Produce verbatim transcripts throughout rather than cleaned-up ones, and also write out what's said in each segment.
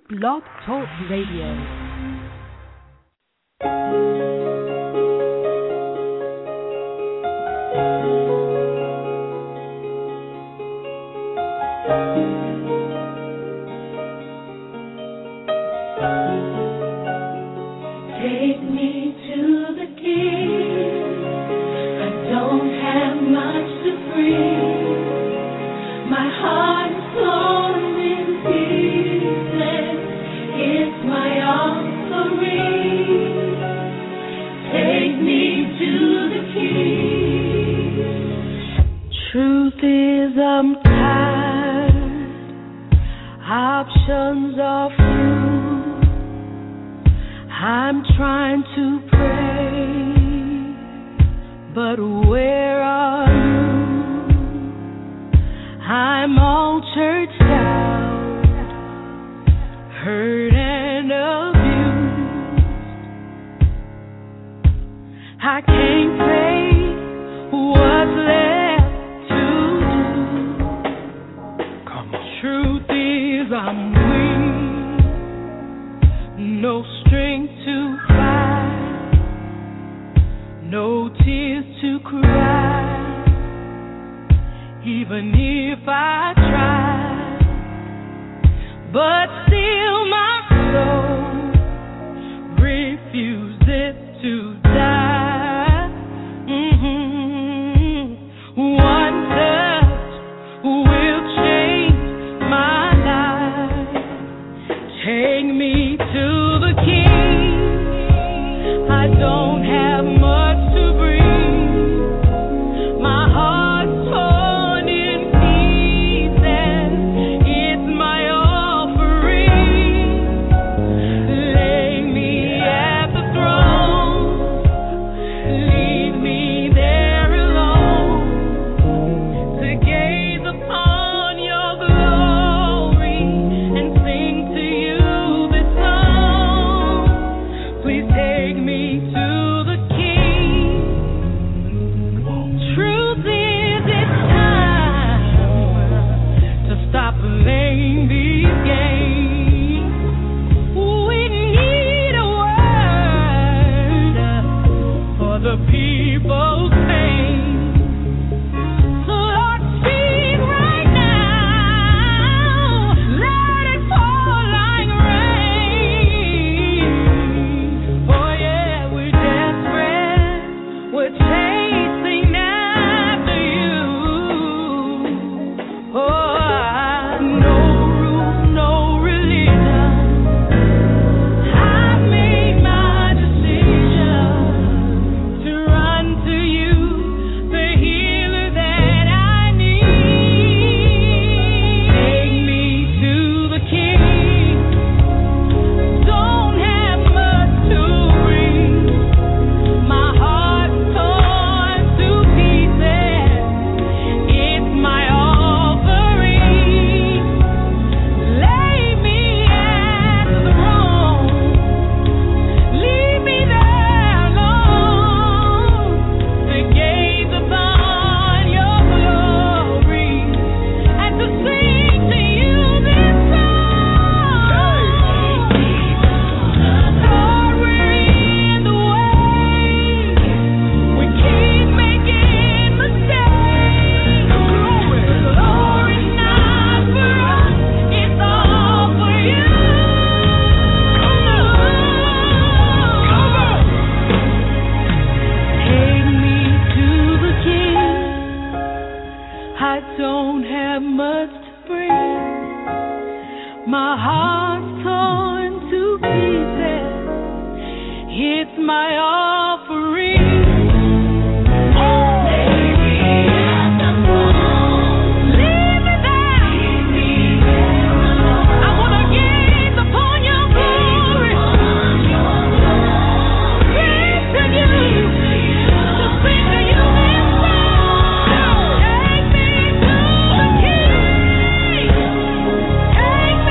Blog Talk Radio.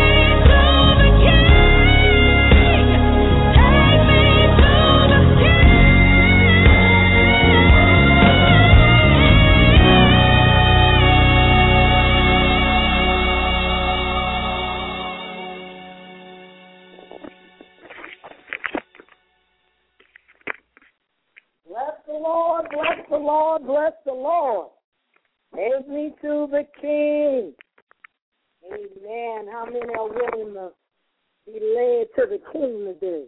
Take me to the king. the Lord, bless the Lord, bless the Lord. Take me to the King. Amen. How many are willing to be led to the King today?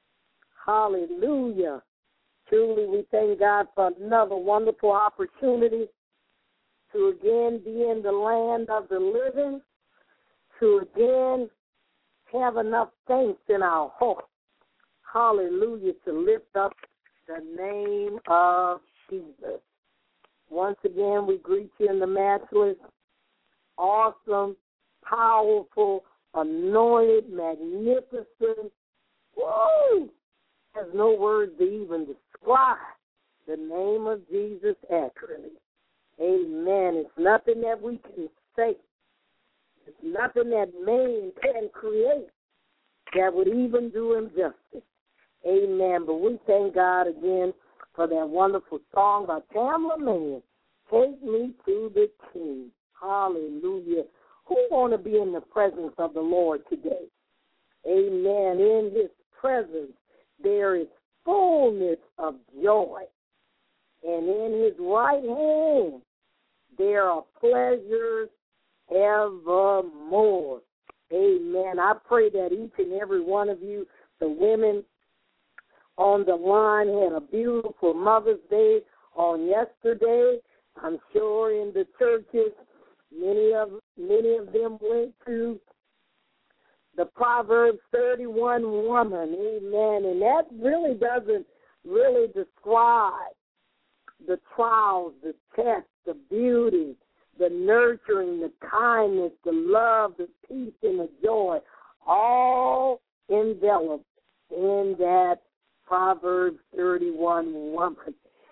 Hallelujah. Truly, we thank God for another wonderful opportunity to again be in the land of the living, to again have enough thanks in our heart. Hallelujah, to lift up the name of Jesus. Once again, we greet you in the matchless, awesome, powerful, anointed, magnificent, woo! There's no words to even describe the name of Jesus accurately. Amen. It's nothing that we can say. It's nothing that man can create that would even do him justice. Amen. But we thank God again for that wonderful song by Tamla Mann, Take Me to the King. Hallelujah. Who want to be in the presence of the Lord today? Amen. In his presence, there is fullness of joy. And in his right hand, there are pleasures evermore. Amen. I pray that each and every one of you, the women on the line, had a beautiful Mother's Day on yesterday. I'm sure in the churches, many of many of them went to the Proverbs thirty-one woman. Amen. And that really doesn't really describe the trials, the tests, the beauty, the nurturing, the kindness, the love, the peace, and the joy, all enveloped in that Proverbs thirty-one woman.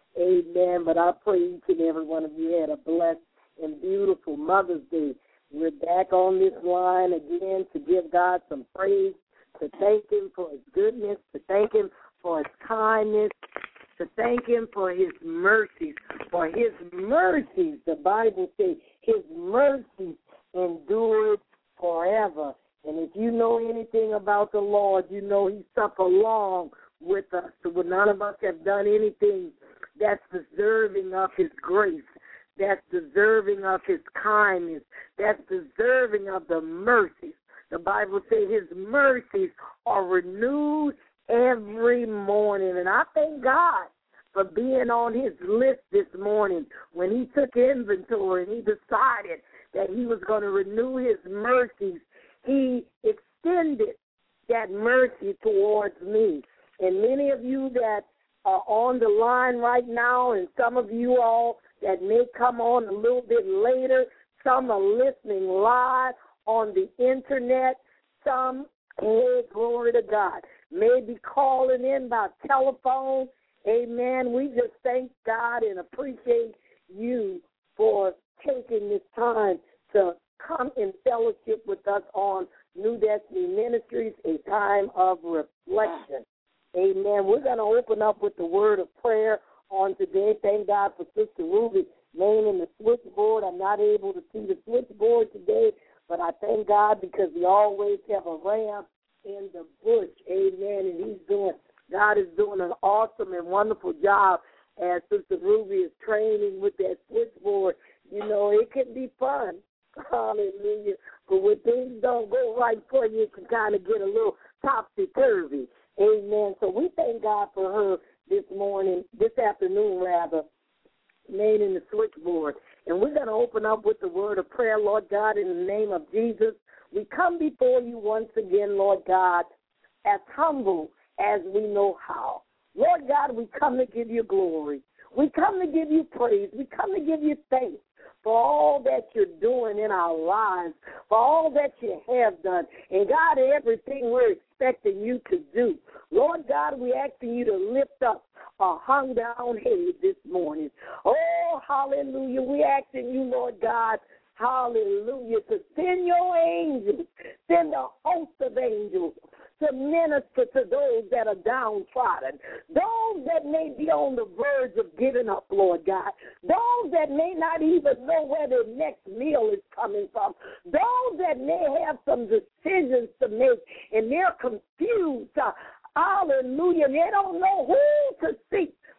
Amen. But I pray each and every one of you had a blessed and beautiful Mother's Day. We're back on this line again to give God some praise, to thank him for his goodness, to thank him for his kindness, to thank him for his mercies. For his mercies, the Bible says, his mercies endure forever. And if you know anything about the Lord, you know he suffered long with us. So none of us have done anything that's deserving of his grace, that's deserving of his kindness, that's deserving of the mercies. The Bible says his mercies are renewed every morning. And I thank God for being on his list this morning when he took inventory and he decided that he was going to renew his mercies. He extended that mercy towards me. And many of you that are on the line right now, and some of you all that may come on a little bit later, some are listening live on the internet, some, hey, glory to God, may be calling in by telephone. Amen. We just thank God and appreciate you for taking this time to come in fellowship with us on New Destiny Ministries, a time of reflection. Amen. We're going to open up with the word of prayer on today. Thank God for Sister Ruby manning the switchboard. I'm not able to see the switchboard today, but I thank God because we always have a ram in the bush. Amen. And he's doing, God is doing an awesome and wonderful job as Sister Ruby is training with that switchboard. You know, it can be fun. Hallelujah. But when things don't go right for you, it can kind of get a little topsy-turvy. Amen. So we thank God for her this morning, this afternoon rather, manning the switchboard. And we're going to open up with the word of prayer, Lord God, in the name of Jesus. We come before you once again, Lord God, as humble as we know how. Lord God, we come to give you glory. We come to give you praise. We come to give you thanks for all that you're doing in our lives, for all that you have done. And, God, everything we're expecting you to do. Lord God, we're asking you to lift up a hung down head this morning. Oh, hallelujah. We're asking you, Lord God, hallelujah, to send your angels, send a host of angels to minister to those that are downtrodden, those that may be on the verge of giving up, Lord God, those that may not even know where their next meal is coming from, those that may have some decisions to make and they're confused. Uh, hallelujah. They don't know who to seek.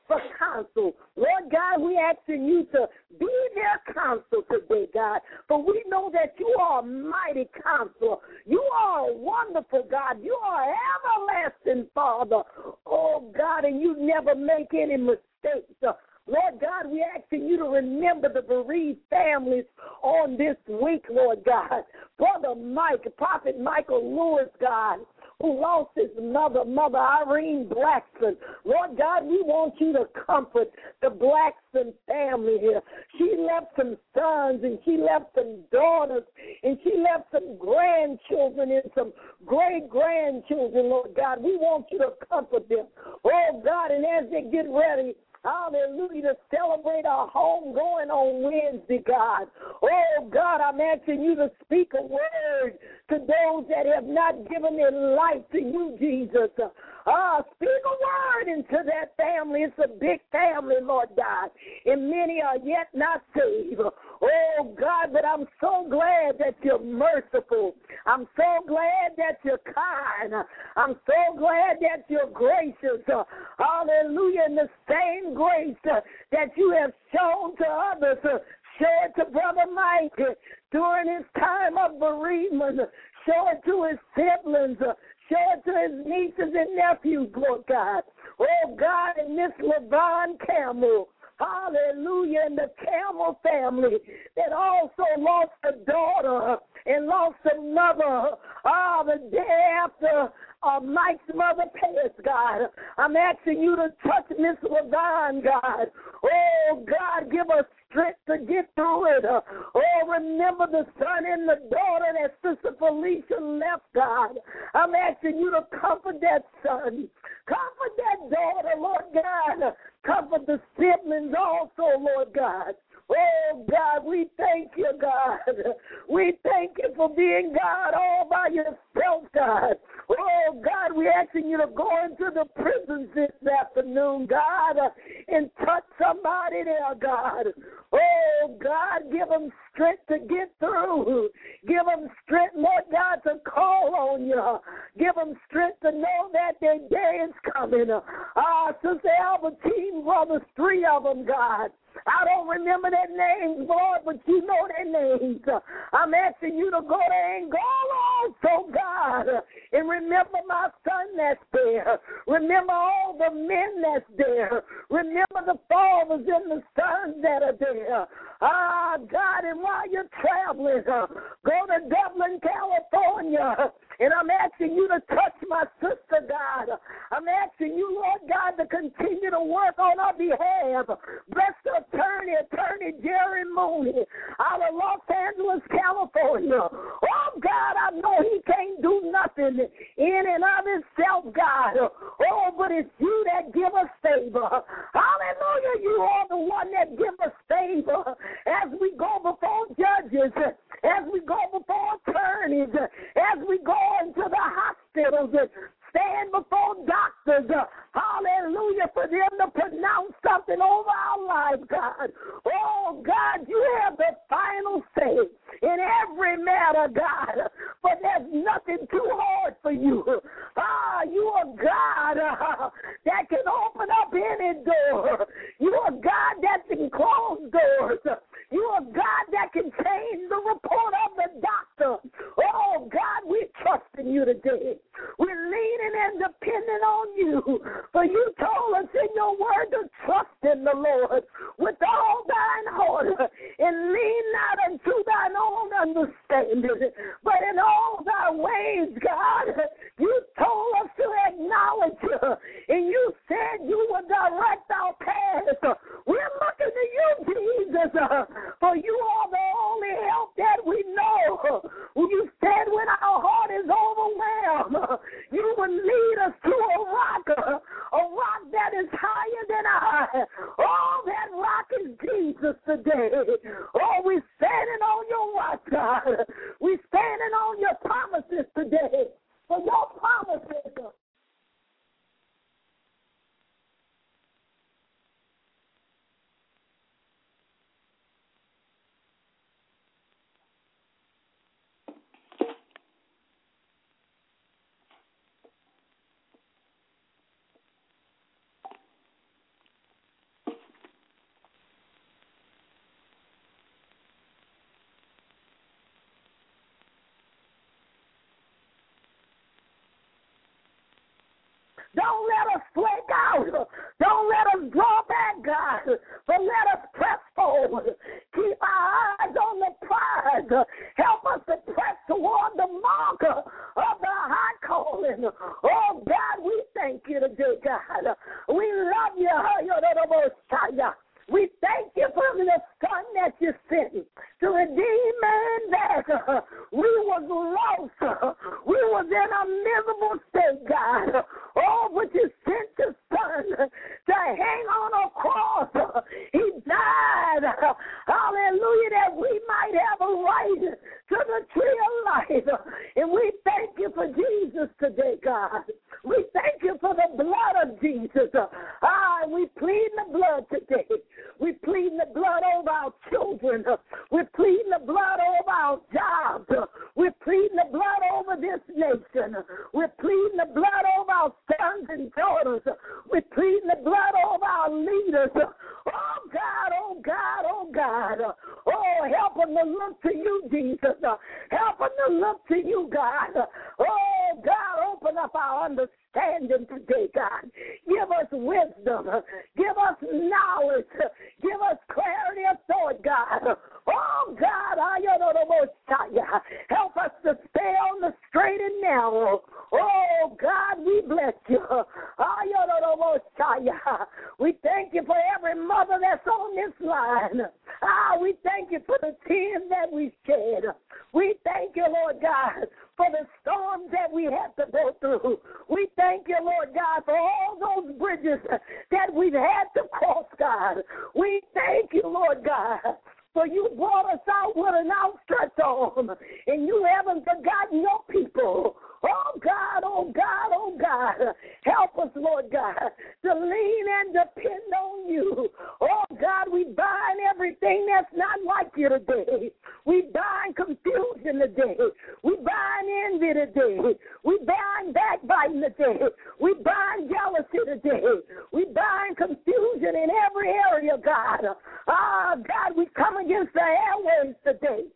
for counsel. Lord God, we asking you to be their counsel today, God. For we know that you are a mighty counselor. You are a wonderful God. You are everlasting Father. Oh, God, and you never make any mistakes. Lord God, we asking you to remember the bereaved families on this week, Lord God. Brother Mike, Prophet Michael Lewis, God, who lost his mother, Mother Irene Blackson. Lord God, we want you to comfort the Blackson family here. She left some sons and she left some daughters and she left some grandchildren and some great-grandchildren, Lord God. We want you to comfort them. Oh, God, and as they get ready, hallelujah, to celebrate our homegoing on Wednesday, God. Oh, God, I'm asking you to speak a word to those that have not given their life to you, Jesus. Ah, speak a word into that family. It's a big family, Lord God, and many are yet not saved. Oh, God, but I'm so glad that you're merciful. I'm so glad that you're kind. I'm so glad that you're gracious. Hallelujah, and the same grace that you have shown to others, show it to Brother Mike during his time of bereavement. Show it to his siblings. Show it to his nieces and nephews, Lord God. Oh, God, and Miss LaVon Campbell. Hallelujah, and the Campbell family that also lost a daughter and lost a mother. Ah, the day after uh, Mike's mother passed, God. I'm asking you to touch Miss LaVon, God. Oh, God, give us strength to get through it. Oh, remember the son and the daughter that Sister Felicia left, God. I'm asking you to comfort that son. Comfort that daughter, Lord God. Comfort the siblings also, Lord God. Oh, God, we thank you, God. We thank you for being God all by yourself, God. Oh, God, we're asking you to go into the prisons this afternoon, God, and touch somebody there, God. Oh, God, give them strength to get through. Give them strength, Lord God, to call on you. Give them strength to know that their day is coming. Ah, uh, Sister Albertine brothers, three of them, God. I don't remember their names, Lord, but you know their names. I'm asking you to go there and go on, so God, and remember my son that's there. Remember all the men that's there. Remember the fathers and the sons that are there. Ah, God, and while you're traveling, uh, go to Dublin, California, and I'm asking you to touch my sister, God. I'm asking you, Lord God, to continue to work on our behalf. Bless the attorney, Attorney Jerry Mooney, out of Los Angeles, California. Oh, God, I know he can't do nothing in and of himself, God. Oh, but it's you that give us favor. Hallelujah, you are the one that give us favor as we go before judges, as we go before attorneys, as we go into the hospitals, stand before doctors, hallelujah, for them to pronounce something over our lives, God. Oh, God, you have the final say in every matter, God, but there's nothing too hard for you. Ah, you are God uh, that can open up any door. You are God that can close doors. You are God that can change the report of the doctor. Oh, God, we're trusting you today. We're leaning and depending on you. For you told us in your word to trust in the Lord with all thine heart and lean not unto thine own understanding, but in all thy ways, God, you told us to acknowledge you, and you said you would direct our paths. We're looking to you, Jesus, for you are the only help that we know. You said when our heart is overwhelmed, you would lead us to a rock, a rock that is higher than I. Oh, that rock is Jesus today. Oh, we're standing on your rock, God. We're standing on your promises today. For your promises. Don't let us flake out. Don't let us draw back, God, but let us press forward. Keep our eyes on the prize. Help us to press toward the marker of the high calling. Oh, God, we thank you today, God. We love you. We thank you for the Son that you sent to redeem man back. We was lost. We was in a miserable state, God. Oh, but you sent your Son to hang on a cross. He died. Hallelujah, that we might have a right to the tree of life. And we thank you for Jesus today, God. We thank you for the blood of Jesus. Ah, we plead the blood today. We plead the blood over our children. We plead the blood over our jobs. We plead the blood over this nation. We plead the blood over our sons and daughters. We plead the blood over our leaders. Oh, God, oh, God, oh, God. Oh, help them to look to you, Jesus. Help them to look to you, God. Oh, God, open up our understanding today, God. Give us wisdom. Give us knowledge. Give us clarity of thought, God. Oh, God, help us to stay on the straight and narrow. Oh, God, we bless you. We thank you for every mother that's on this line. Ah, we thank you for the tears that we shed. We thank you, Lord God, for the storms that we had to go through. We thank you, Lord God, for all those bridges that we've had to cross, God. We thank you, Lord God, for you brought us out with an outstretched arm, and you haven't forgotten your people. Oh, God, oh, God, oh, God, help us, Lord God, to lean and depend on you. Oh, God, we bind everything that's not like you today. We bind confusion today. We bind envy today. We bind backbiting today. We bind jealousy today. We bind confusion in every area, God. Ah, God, we come against the airways today.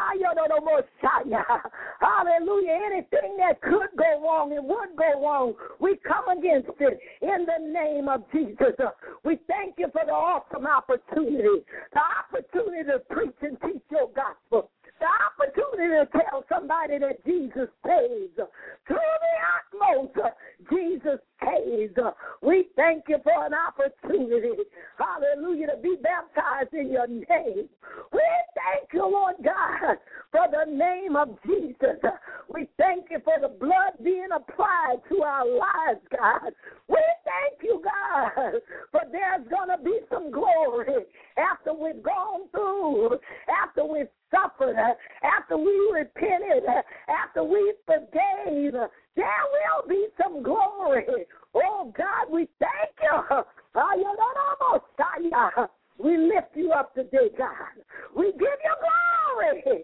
Hallelujah. Anything that could go wrong and would go wrong, we come against it in the name of Jesus. We thank you for the awesome opportunity, the opportunity to preach and teach your gospel, the opportunity to tell somebody that Jesus saves. To the utmost, Jesus saves. We thank you for an opportunity, hallelujah, to be baptized in your name. We thank you, Lord God, for the name of Jesus. We thank you for the blood being applied to our lives, God. We thank you, God, for there's going to be some glory after we've gone through, after we've suffered, after we repented, after we forgave. There will be some glory. Oh, God, we thank you. We lift you up today, God. We give you glory.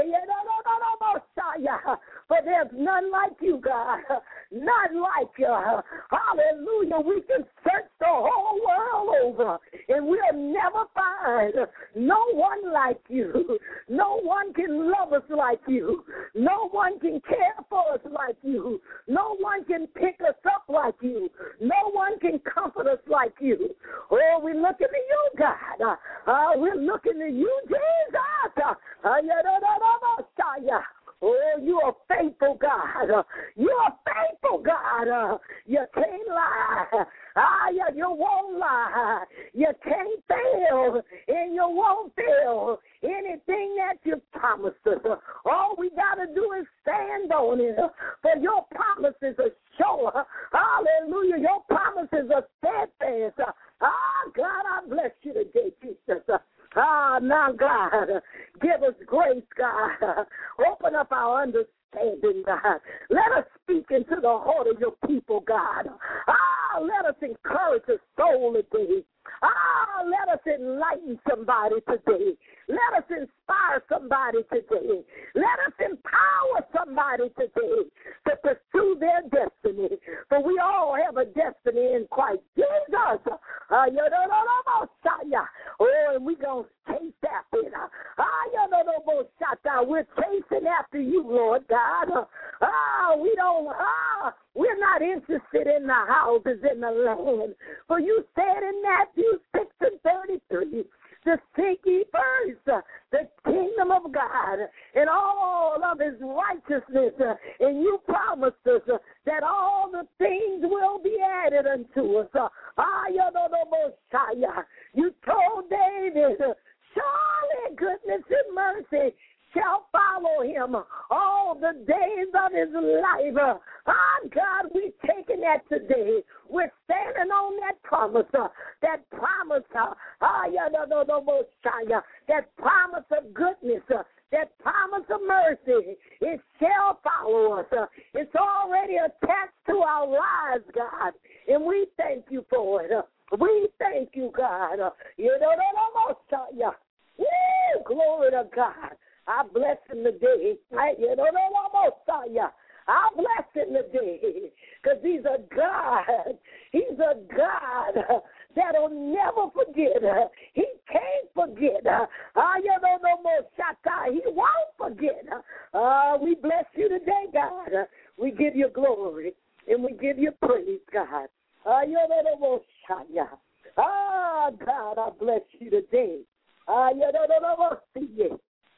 For there's none like you, God. None like you. Hallelujah. We can search the whole world over, and we'll never find no one like you. No one can love us like you. No one can care for us like you. No one can pick us up like you. No one can comfort us like you. Oh, we're looking to you, God. Uh, uh, we're looking to you, Jesus. Uh, uh, Oh, you are faithful, God. Uh, you are faithful, God. Uh, you can't lie. Ah, you, you won't lie. You can't fail, and you won't fail anything that you promised us. Uh, all we got to do is stand on it, uh, for your promises are sure. Hallelujah. Your promises are steadfast. Uh, ah, God, I bless you today, Jesus. Uh, Ah, now, God, give us grace, God. Open up our understanding, God. Let us speak into the heart of your people, God. Ah, let us encourage a soul today. Ah, let us enlighten somebody today. Let us inspire somebody today. Let us empower somebody today to pursue their destiny. For we all have a destiny in Christ Jesus. Uh, you don't know about Oh, and we're going to chase after it. Ah, you don't know about We're chasing after you, Lord God. Ah, we don't, ah, we're not interested in the house. houses in the land. For you said in Matthew six and thirty-three, to seek ye first uh, the kingdom of God and all of his righteousness. Uh, and you promised us uh, that all the things will be added unto us. Uh, you told David, uh, surely goodness and mercy shall follow him all the days of his life. Uh, ah, God, we're taking that today. We're standing on that promise, uh, that promise, uh, ah, yeah, no, no, no, no, that promise of goodness, uh, that promise of mercy. It shall follow us. Uh, it's already attached to our lives, God, and we thank you for it. Uh, we thank you, God. Uh, you know, no, no, no, Woo, glory to God. I bless him today. I, you know, I bless him today because he's a God. He's a God that'll never forget. He can't forget. Uh, you know, no more shata. He won't forget. Uh, we bless you today, God. We give you glory and we give you praise, God. Uh, you know, no more shaya. Ah, God, I bless you today. Uh, you know, no more see.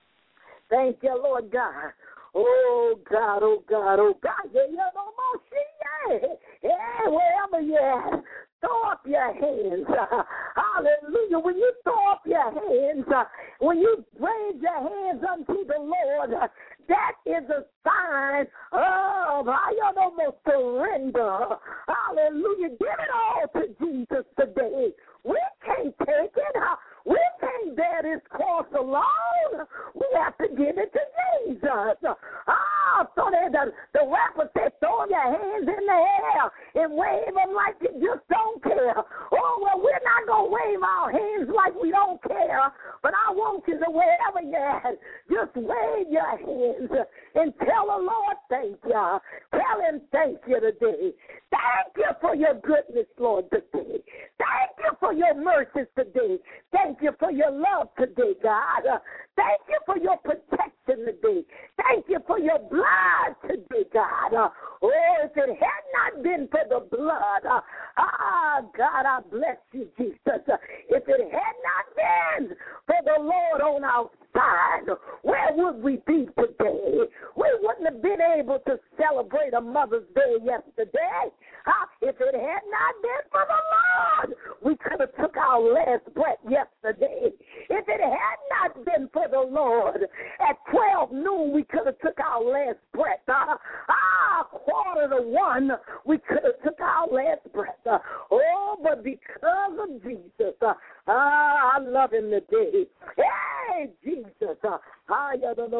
Thank you, Lord God. Oh, God, oh, God, oh, God. Yeah, yeah, no more see, yeah. Yeah, wherever you're at, throw up your hands. Uh, hallelujah. When you throw up your hands, uh, when you raise your hands unto the Lord, uh, that is a sign of, I don't know, surrender. Hallelujah. Give it all to Jesus today. We can't take it. Uh, we can't bear this cross alone. We have to give it to Jesus. Ah, so the, the rapper said, throw your hands in the air and wave them like you just don't care. Oh, well, we're not going to wave our hands like we don't care, but I want you to, wherever you're at, just wave your hands and tell the Lord thank you. Tell him thank you today. Thank you for your goodness, Lord, today. Thank you for your mercies today. Thank you for your love today, God. Uh, thank you for your protection today. Thank you for your blood today, God. Uh, oh, if it had not been for the blood, uh, ah, God, I bless you, Jesus. Uh, if it had not been for the Lord on our side, where would we be today? We wouldn't have been able to celebrate a Mother's Day yesterday. Uh, if it had not been for the Lord, we could have took our last breath yesterday. If it had not been for the Lord, at twelve noon, we could have took our last breath. Uh, ah, quarter to one, we could have took our last breath. Uh, oh, but because of Jesus, uh, ah, I love him today. Hey, Jesus. Uh, oh,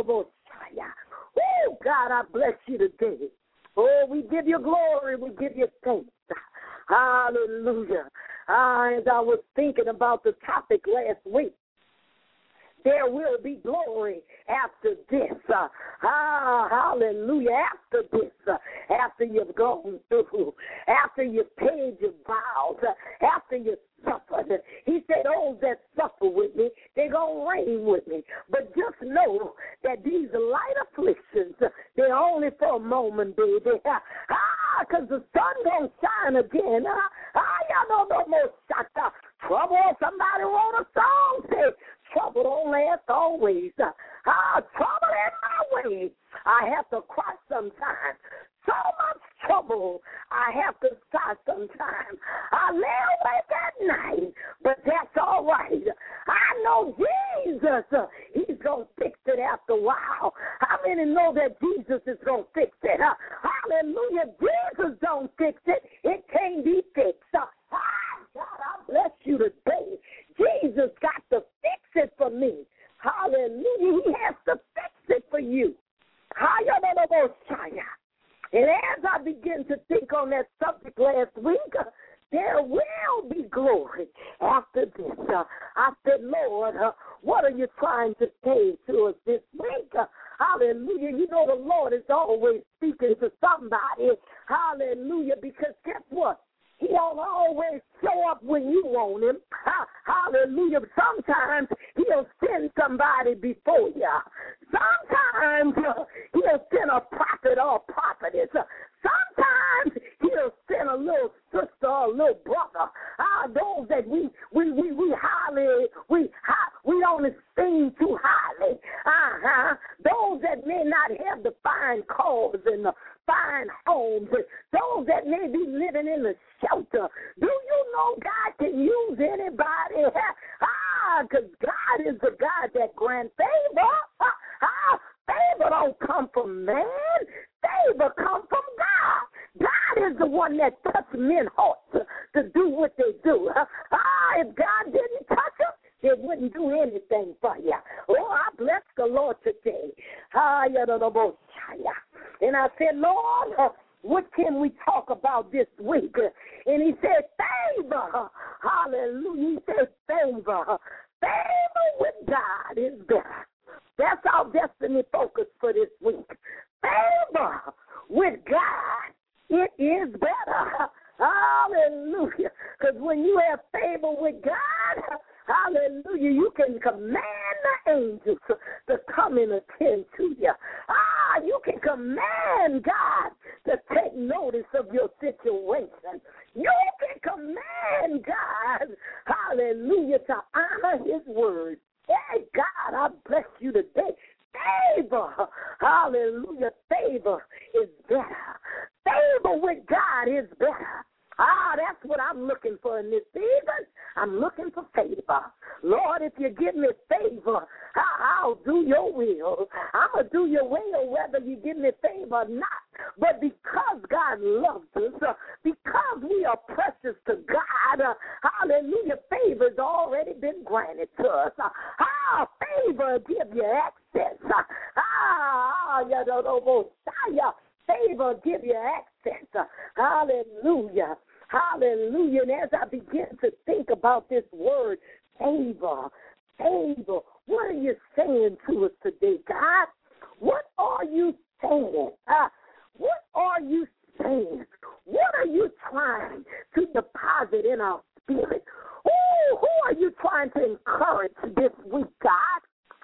God, I bless you today. Oh, we give you glory. We give you thanks. Hallelujah. Uh, as I was thinking about the topic last week, there will be glory after this. Uh, ah, hallelujah. After this, uh, after you've gone through, after you've paid your vows, uh, after you suffered. He said, those that suffer with me, they're going to reign with me. But just know that these light afflictions, uh, they're only for a moment, baby. Ah, because the sun going to shine again. Ah, ah, y'all don't know no more shut up. Trouble, somebody wrote a song, say, trouble don't last always. Ah, trouble in my way. I have to cry sometimes. So much trouble I have to start sometimes. I lay awake at night, but that's all right. I know Jesus, uh, he's going to fix it after a while. How many know that Jesus is going to fix it? Uh, hallelujah. Jesus don't fix it. It can't be fixed. Uh, God, I bless you today. Jesus got to fix it for me. Hallelujah. He has to fix it for you. Hallelujah. And as I begin to think on that subject last week, uh, there will be glory after this. Uh, I said, Lord, uh, what are you trying to say to us this week? Uh, hallelujah. You know the Lord is always speaking to somebody. Hallelujah. Because guess what? He don't always show up when you want him. Hallelujah. Sometimes he'll send somebody before you. Sometimes uh, he'll send a prophet or a prophetess. Sometimes he'll send a little sister sister or little brother. Ah, those that we we we, we highly we high, we don't esteem too highly. Uh-huh. Those that may not have the fine cars and the fine homes, those that may be living in the shelter. Do you know God can use anybody? Ah, because God is the God that grants favor. Ah, favor don't come from man. Favor come from God. God is the one that touched men's hearts to do what they do. Ah, if God didn't touch them, it wouldn't do anything for you. Oh, I bless the Lord today. And I said, Lord, what can we talk about this week? And he said, favor. Hallelujah. He said, favor. Favor with God is better. That's our destiny focus for this week. Favor with God, it is better. Hallelujah. Because when you have favor with God, hallelujah, you can command the angels to come and attend to you. Ah, you can command God to take notice of your situation. You can command God, hallelujah, to honor his word. Hey, God, I bless you today. Favor, hallelujah, favor is better. Favor with God is better. Ah, that's what I'm looking for in this season. I'm looking for favor. Lord, if you give me favor, I'll do your will. I'm going to do your will whether you give me favor or not. But because God loves us, uh, because we are precious to God, uh, hallelujah, favor has already been granted to us. Uh, ah, favor give you access. Uh, ah, you don't know, favor give you access. Uh, hallelujah. Hallelujah. And as I begin to think about this word, favor, favor, what are you saying to us today, God? What are you saying? Uh, what are you saying? What are you trying to deposit in our spirit? Ooh, who are you trying to encourage this week, God?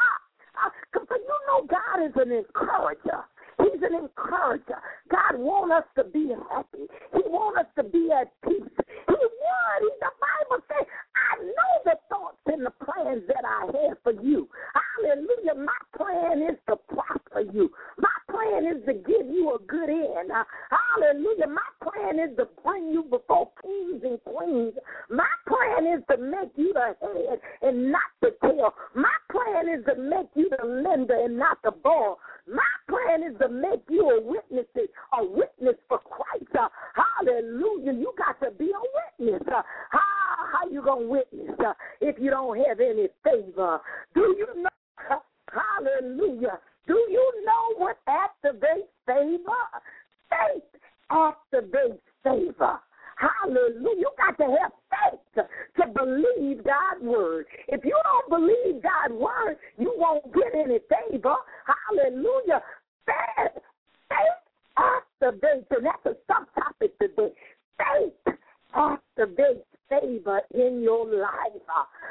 Because uh, uh, you know God is an encourager. He's an encourager. God wants us to be happy. He wants us to be at peace. He wants, the Bible says, I know the thoughts and the plans that I have for you. Hallelujah. My plan is to prosper you. My plan is to give you a good end. Uh, hallelujah. My plan is to bring you before kings and queens. My plan is to make you the head and not the tail. My plan is to make you the lender and not the borrower. My plan is to make you a witness, a witness for Christ. Uh, hallelujah. You got to be a witness. Uh, how how you going to witness uh, if you don't have any favor? Do you know? Uh, hallelujah. Do you know what activates favor? Faith activates favor. Hallelujah. You got to have faith to believe God's word. If you don't believe God's word, you won't get any favor. Hallelujah. Faith, faith activates, and that's a subtopic today. Faith activates favor in your life.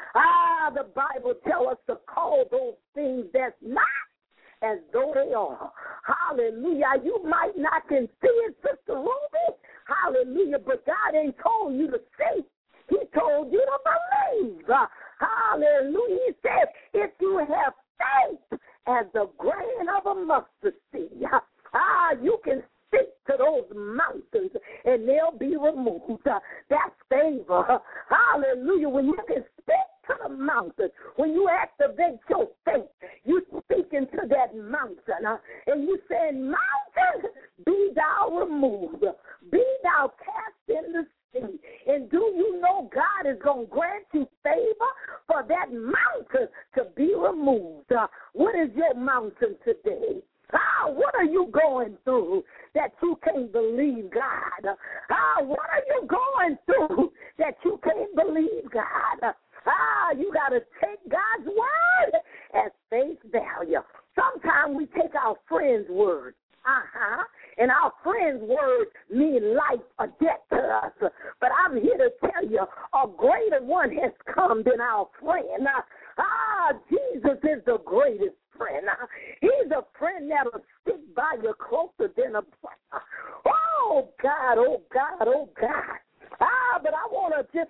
Ah, the Bible tells us to call those things that's not as though they are. Hallelujah. You might not can see it, Sister Ruby. Hallelujah. But God ain't told you to see. He told you to believe. Uh, hallelujah. He said, if you have faith as the grain of a mustard seed, ah, you can speak to those mountains and they'll be removed. Uh, that's favor. Hallelujah. When you can speak to the mountain, when you activate your faith, you speak into that mountain, uh, and you say, mountain, be thou removed, be thou cast in the sea. And do you know God is going to grant you favor for that mountain to be removed? Uh, what is your mountain today? Ah, what are you going through that you can't believe God? Ah, what are you going through that you can't believe God? Ah, you got to take God's word as face value. Sometimes we take our friend's word. Uh-huh. And our friend's word mean life or death to us. But I'm here to tell you, a greater one has come than our friend. Ah, Jesus is the greatest friend. He's a friend that'll stick by you closer than a brother. Oh, God, oh, God, oh, God. Ah,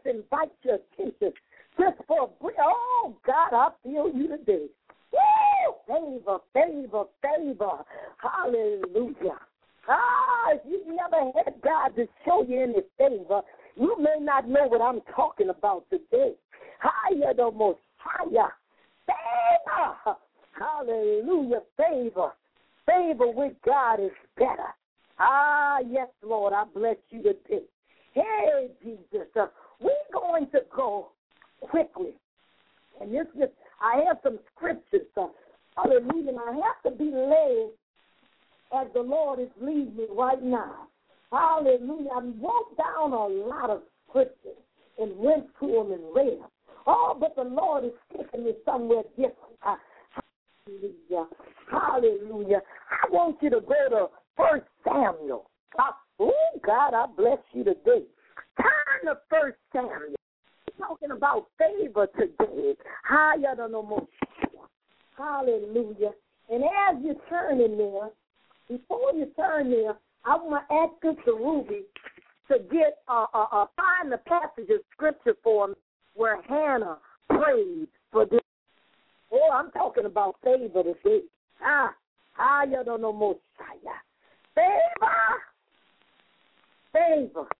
invite your attention just for a brief. Oh, God, I feel you today. Woo! Favor, favor, favor. Hallelujah. Ah, if you never had God to show you any favor, you may not know what I'm talking about today. Higher the Messiah. Favor. Hallelujah. Favor. Favor with God is better. Ah, yes, Lord, I bless you today. Hey, Jesus, uh, we're going to go quickly. And this is, I have some scriptures. Uh, hallelujah. And I have to be led as the Lord is leading me right now. Hallelujah. I wrote down a lot of scriptures and went through them and read them. Oh, but the Lord is taking me somewhere different. Uh, hallelujah. Hallelujah. I want you to go to First Samuel. Uh, oh, God, I bless you today. Turn to First Samuel. We're talking about favor today. Hallelujah. And as you turn in there, before you turn there, I want to ask Sister Ruby to get uh, uh, uh, find the passage of scripture for me where Hannah prayed for this. Oh, I'm talking about favor today. Ah, ah, you don't know more. Favor, favor,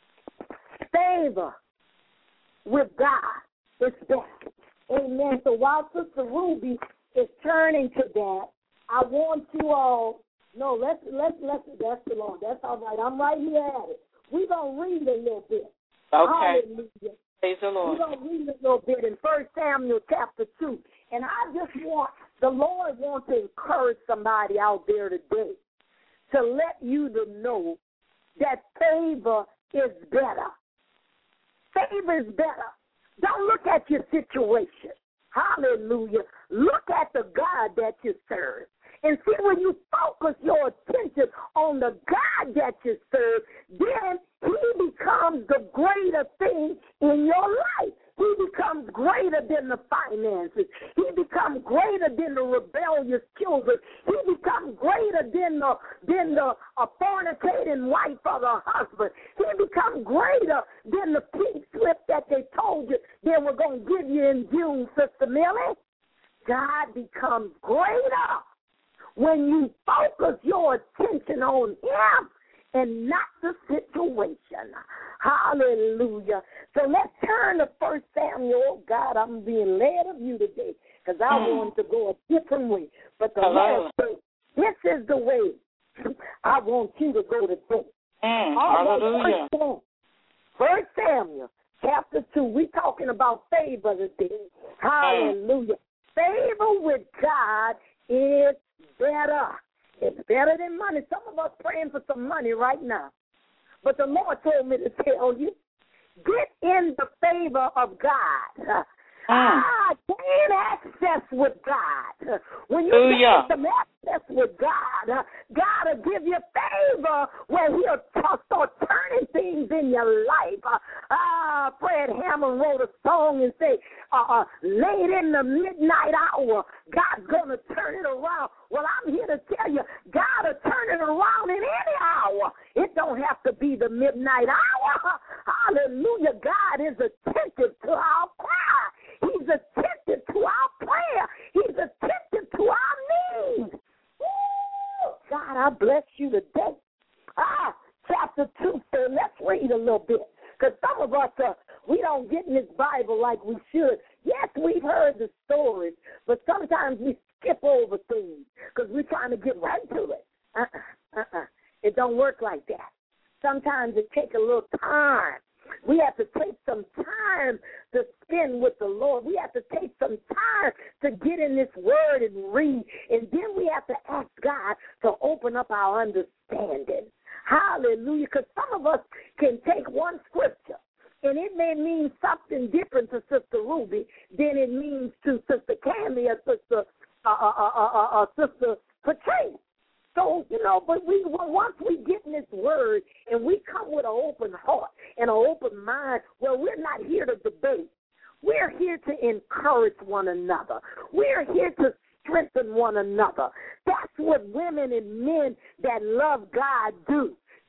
favor with God is best. Amen. So while Sister Ruby is turning to that, I want you all. No, let's let's let's. That's the Lord. That's all right. I'm right here at it. We're gonna read a little bit. Okay. Hallelujah. Praise the Lord. We're gonna read a little bit in First Samuel chapter two, and I just want the Lord wants to encourage somebody out there today to let you to know that favor is better. Favor is better. Don't look at your situation. Hallelujah. Look at the God that you serve. And see, when you focus your attention on the God that you serve, then he becomes the greater thing in your life. He becomes greater than the finances. He becomes greater than the rebellious children. He becomes greater than the than the uh, fornicating wife or the husband. He becomes greater than the pink slip that they told you they were going to give you in June, Sister Millie. God becomes greater when you focus your attention on him and not the situation. Hallelujah. So let's turn to First Samuel. Oh, God, I'm being led of you today because I mm. want to go a different way. But the Lord says, this is the way I want you to go today. Mm. Hallelujah. First, First Samuel chapter two, we're talking about favor today. Hallelujah. Mm. Favor with God is better. It's better than money. Some of us praying for some money right now. But the Lord told me to tell you, get in the favor of God. Mm. Ah, gain access with God. When you Hallelujah. get some access with God, God will give you favor where he'll start turning things in your life. Ah, Fred Hammond wrote a song and say, uh, uh, late in the midnight hour, God's going to turn it around. Well, I'm here to tell you, God will turn it around in any hour. It don't have to be the midnight hour. Hallelujah. God is attentive to our cry. He's attentive to our prayer. He's attentive to our needs. Woo! God, I bless you today. Ah, chapter two, so let's read a little bit. Because some of us, uh, we don't get in this Bible like we should. Yes, we've heard the stories, but sometimes we skip over things because we're trying to get right to it. Uh-uh, uh-uh. It don't work like that. Sometimes it takes a little time. We have to take some time to spend with the Lord. We have to take some time to get in this word and read. And then we have to ask God to open up our understanding. Hallelujah. Because some of us can take one scripture, and it may mean something different to Sister Ruby than it means to Sister Candy or Sister, uh, uh, uh, uh, uh, Sister Patrice. So, you know, but we once we get in this word and we come with an open heart and an open mind, well, we're not here to debate. We're here to encourage one another. We're here to strengthen one another. That's what women and men that love God do. They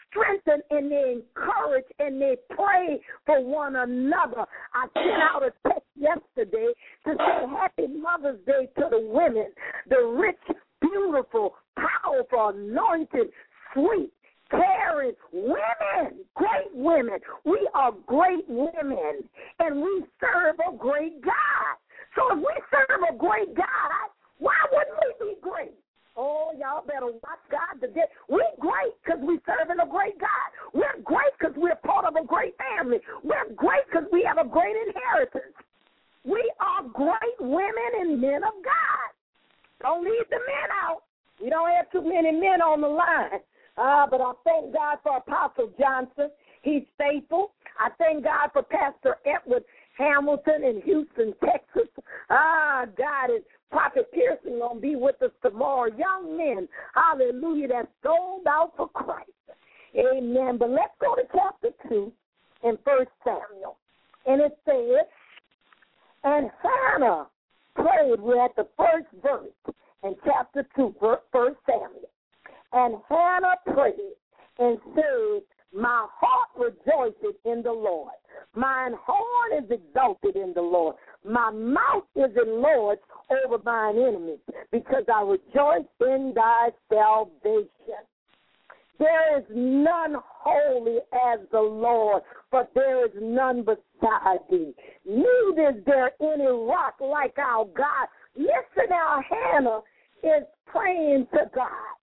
strengthen and they encourage and they pray for one another. I sent out a text yesterday to say Happy Mother's Day to the women, the rich, beautiful, powerful, anointed, sweet, caring women, great women. We are great women, and we serve a great God. So if we serve a great God, why wouldn't we be great? Oh, y'all better watch God today. We're great because we're serving a great God. We're great because we're part of a great family. We're great because we have a great inheritance. We are great women and men of God. Don't leave the men out. We don't have too many men on the line. Uh, but I thank God for Apostle Johnson. He's faithful. I thank God for Pastor Edward Hamilton in Houston, Texas. Ah, God, and Prophet Pearson going to be with us tomorrow. Young men, hallelujah, that's sold out for Christ. Amen. But let's go to chapter two in First Samuel. And it says, and Hannah prayed, we're at the first verse in chapter two, First Samuel. And Hannah prayed and said, my heart rejoices in the Lord. Mine horn is exalted in the Lord. My mouth is enlarged over mine enemies, because I rejoice in thy salvation. There is none holy as the Lord, but there is none beside thee. Neither is there any rock like our God. Listen, our Hannah is praying to God.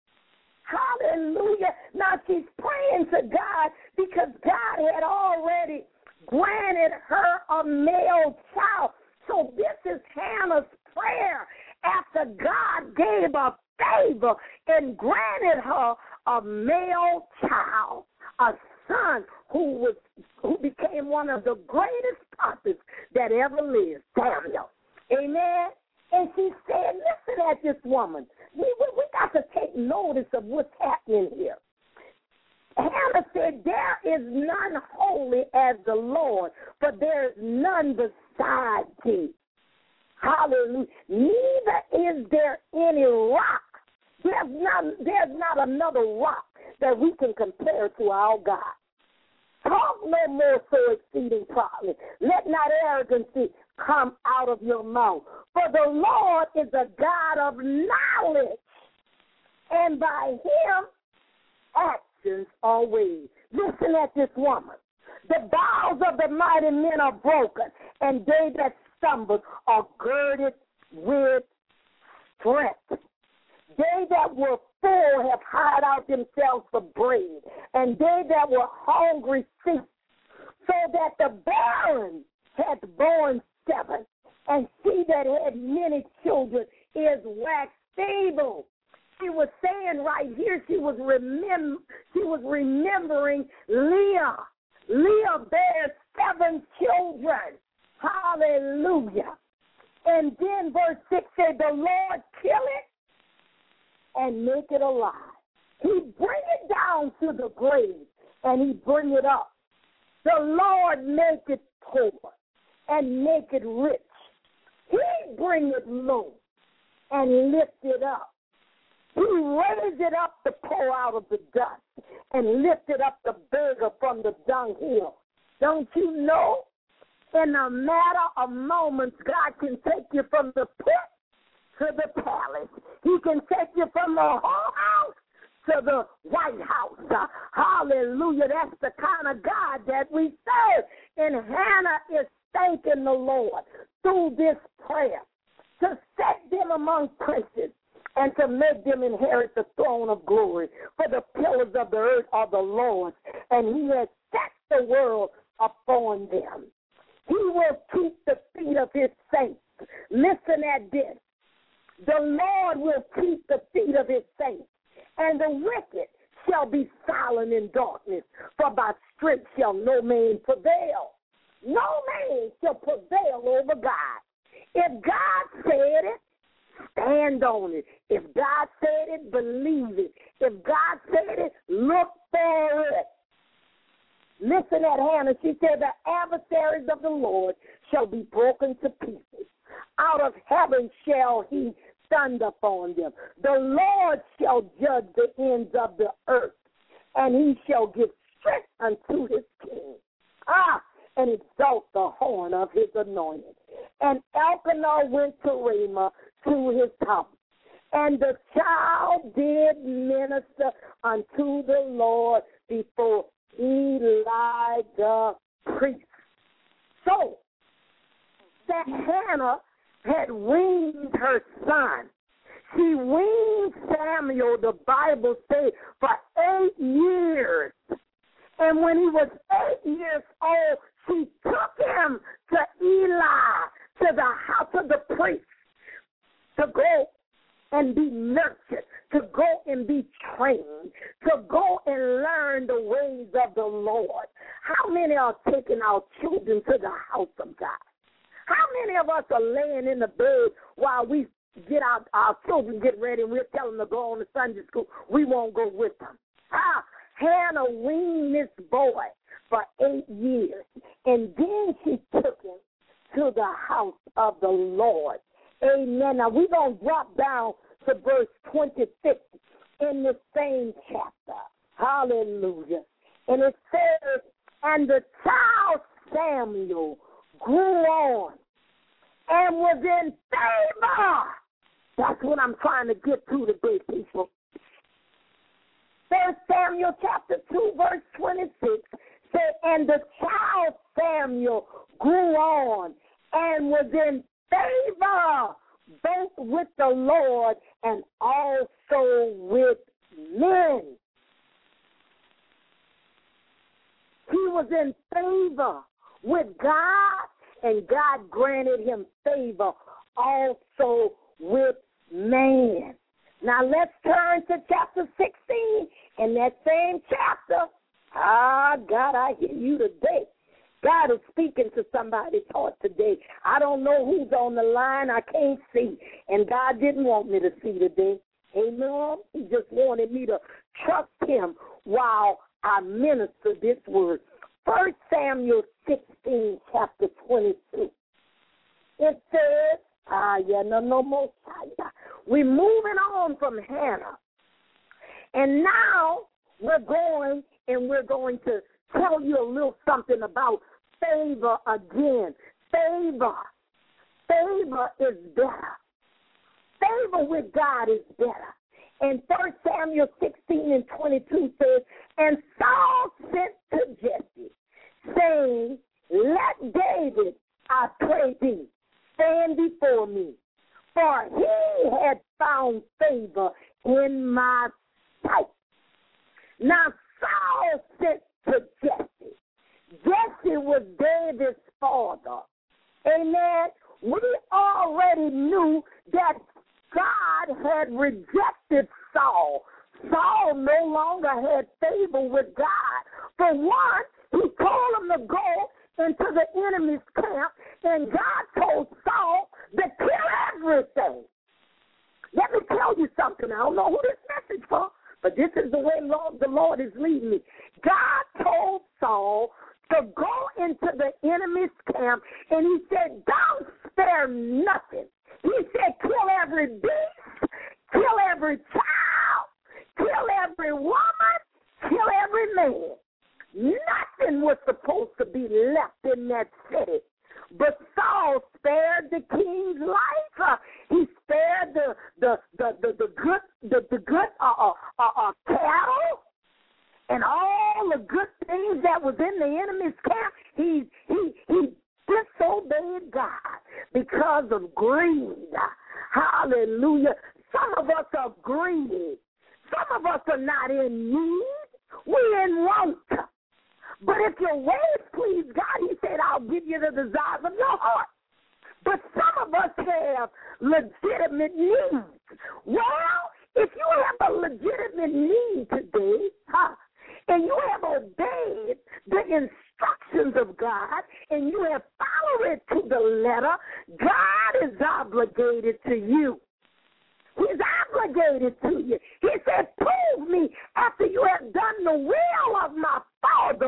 Hallelujah. Now she's praying to God because God had already granted her a male child. So this is Hannah's prayer after God gave her favor and granted her a male child, a son who was who became one of the greatest prophets that ever lived, Samuel. Amen. And she said, listen at this woman. We, we, we got to take notice of what's happening here. Hannah said, there is none holy as the Lord, but there is none beside thee. Hallelujah. Neither is there any rock. There's not, there's not another rock that we can compare to our God. Talk no more so exceeding proudly. Let not arrogancy come out of your mouth. For the Lord is a God of knowledge, and by him actions are weighed. Listen at this woman. The bows of the mighty men are broken, and they that stumble are girded with strength. They that were full have hired out themselves for bread, and they that were hungry ceased, so that the barren hath borne seven, and she that had many children is waxed feeble. She was saying right here, she was remem- she was remembering Leah. Leah bears seven children. Hallelujah. And then verse six said, the Lord kill it and make it alive. He bring it down to the grave, and he bring it up. The Lord make it poor and make it rich. He bring it low and lift it up. He raised it up to pour out of the dust and lifted up the beggar from the dunghill. Don't you know? In a matter of moments, God can take you from the pit to the palace. He can take you from the whole house to the White House. Uh, hallelujah. That's the kind of God that we serve. And Hannah is thanking the Lord through this prayer to set them among princes and to make them inherit the throne of glory. For the pillars of the earth are the Lord's, and he has set the world upon them. He will keep the feet of his saints. Listen at this. The Lord will keep the feet of his saints, and the wicked shall be silent in darkness, for by strength shall no man prevail. No man shall prevail over God. If God said it, stand on it. If God said it, believe it. If God said it, look for it. Listen at Hannah. She said, the adversaries of the Lord shall be broken to pieces. Out of heaven shall he thunder upon them. The Lord shall judge the ends of the earth, and he shall give strength unto his king. Ah, and exalt the horn of his anointed. And Elkanah went to Ramah to his house. And the child did minister unto the Lord before Eli the priest. So that Hannah had weaned her son. She weaned Samuel, the Bible says, for eight years. And when he was eight years old, she took him to Eli, to the house of the priest, to go and be nurtured, to go and be trained, to go and learn the ways of the Lord. How many are taking our children to the house of God? How many of us are laying in the bed while we get our, our children get ready and we're telling them to go on to Sunday school? We won't go with them. Ah, Hannah weaned this boy for eight years, and then she took him to the house of the Lord. Amen. Now we're going to drop down to verse twenty-six in the same chapter. Hallelujah. And it says, and the child Samuel grew on and was in favor. That's what I'm trying to get to today, people. First Samuel chapter two, verse twenty-six says, and the child Samuel grew on and was in favor both with the Lord and also with men. He was in favor with God, and God granted him favor also with man. Now let's turn to chapter sixteen. In that same chapter, ah, God, I hear you today. God is speaking to somebody's heart today. I don't know who's on the line. I can't see. And God didn't want me to see today. Amen. He just wanted me to trust him while I minister this word. First Samuel sixteen, chapter twenty-two. It says, ah, yeah, no, no more. We're moving on from Hannah. And now we're going and we're going to tell you a little something about favor again. Favor. Favor is better. Favor with God is better. And First Samuel sixteen and twenty-two says, and Saul sent to Jesse, saying, let David, I pray thee, stand before me, for he had found favor in my sight. Now Saul sent to Jesse. Jesse was David's father. Amen. We already knew that God had rejected Saul. Saul no longer had favor with God. For one, he told him to go into the enemy's camp, and God told Saul to kill everything. Let me tell you something. I don't know who this message for, but this is the way Lord, the Lord is leading me. God told Saul to go into the enemy's camp, and he said, don't spare nothing. He said, kill every beast, kill every child, kill every woman, kill every man. Nothing was supposed to be left in that city. But Saul spared the king's life. Uh, he spared the the the the, the good the, the good uh, uh, uh, uh, cattle and all the good things that was in the enemy's camp. He he he disobeyed God because of greed. Hallelujah. Some of us are greedy. Some of us are not in need. We're in want. But if your ways please God, he said, I'll give you the desires of your heart. But some of us have legitimate needs. Well, if you have a legitimate need today, huh, and you have obeyed the instructions of God, and you have followed it to the letter, God is obligated to you. He's obligated to you. He said, prove me after you have done the will of my Father.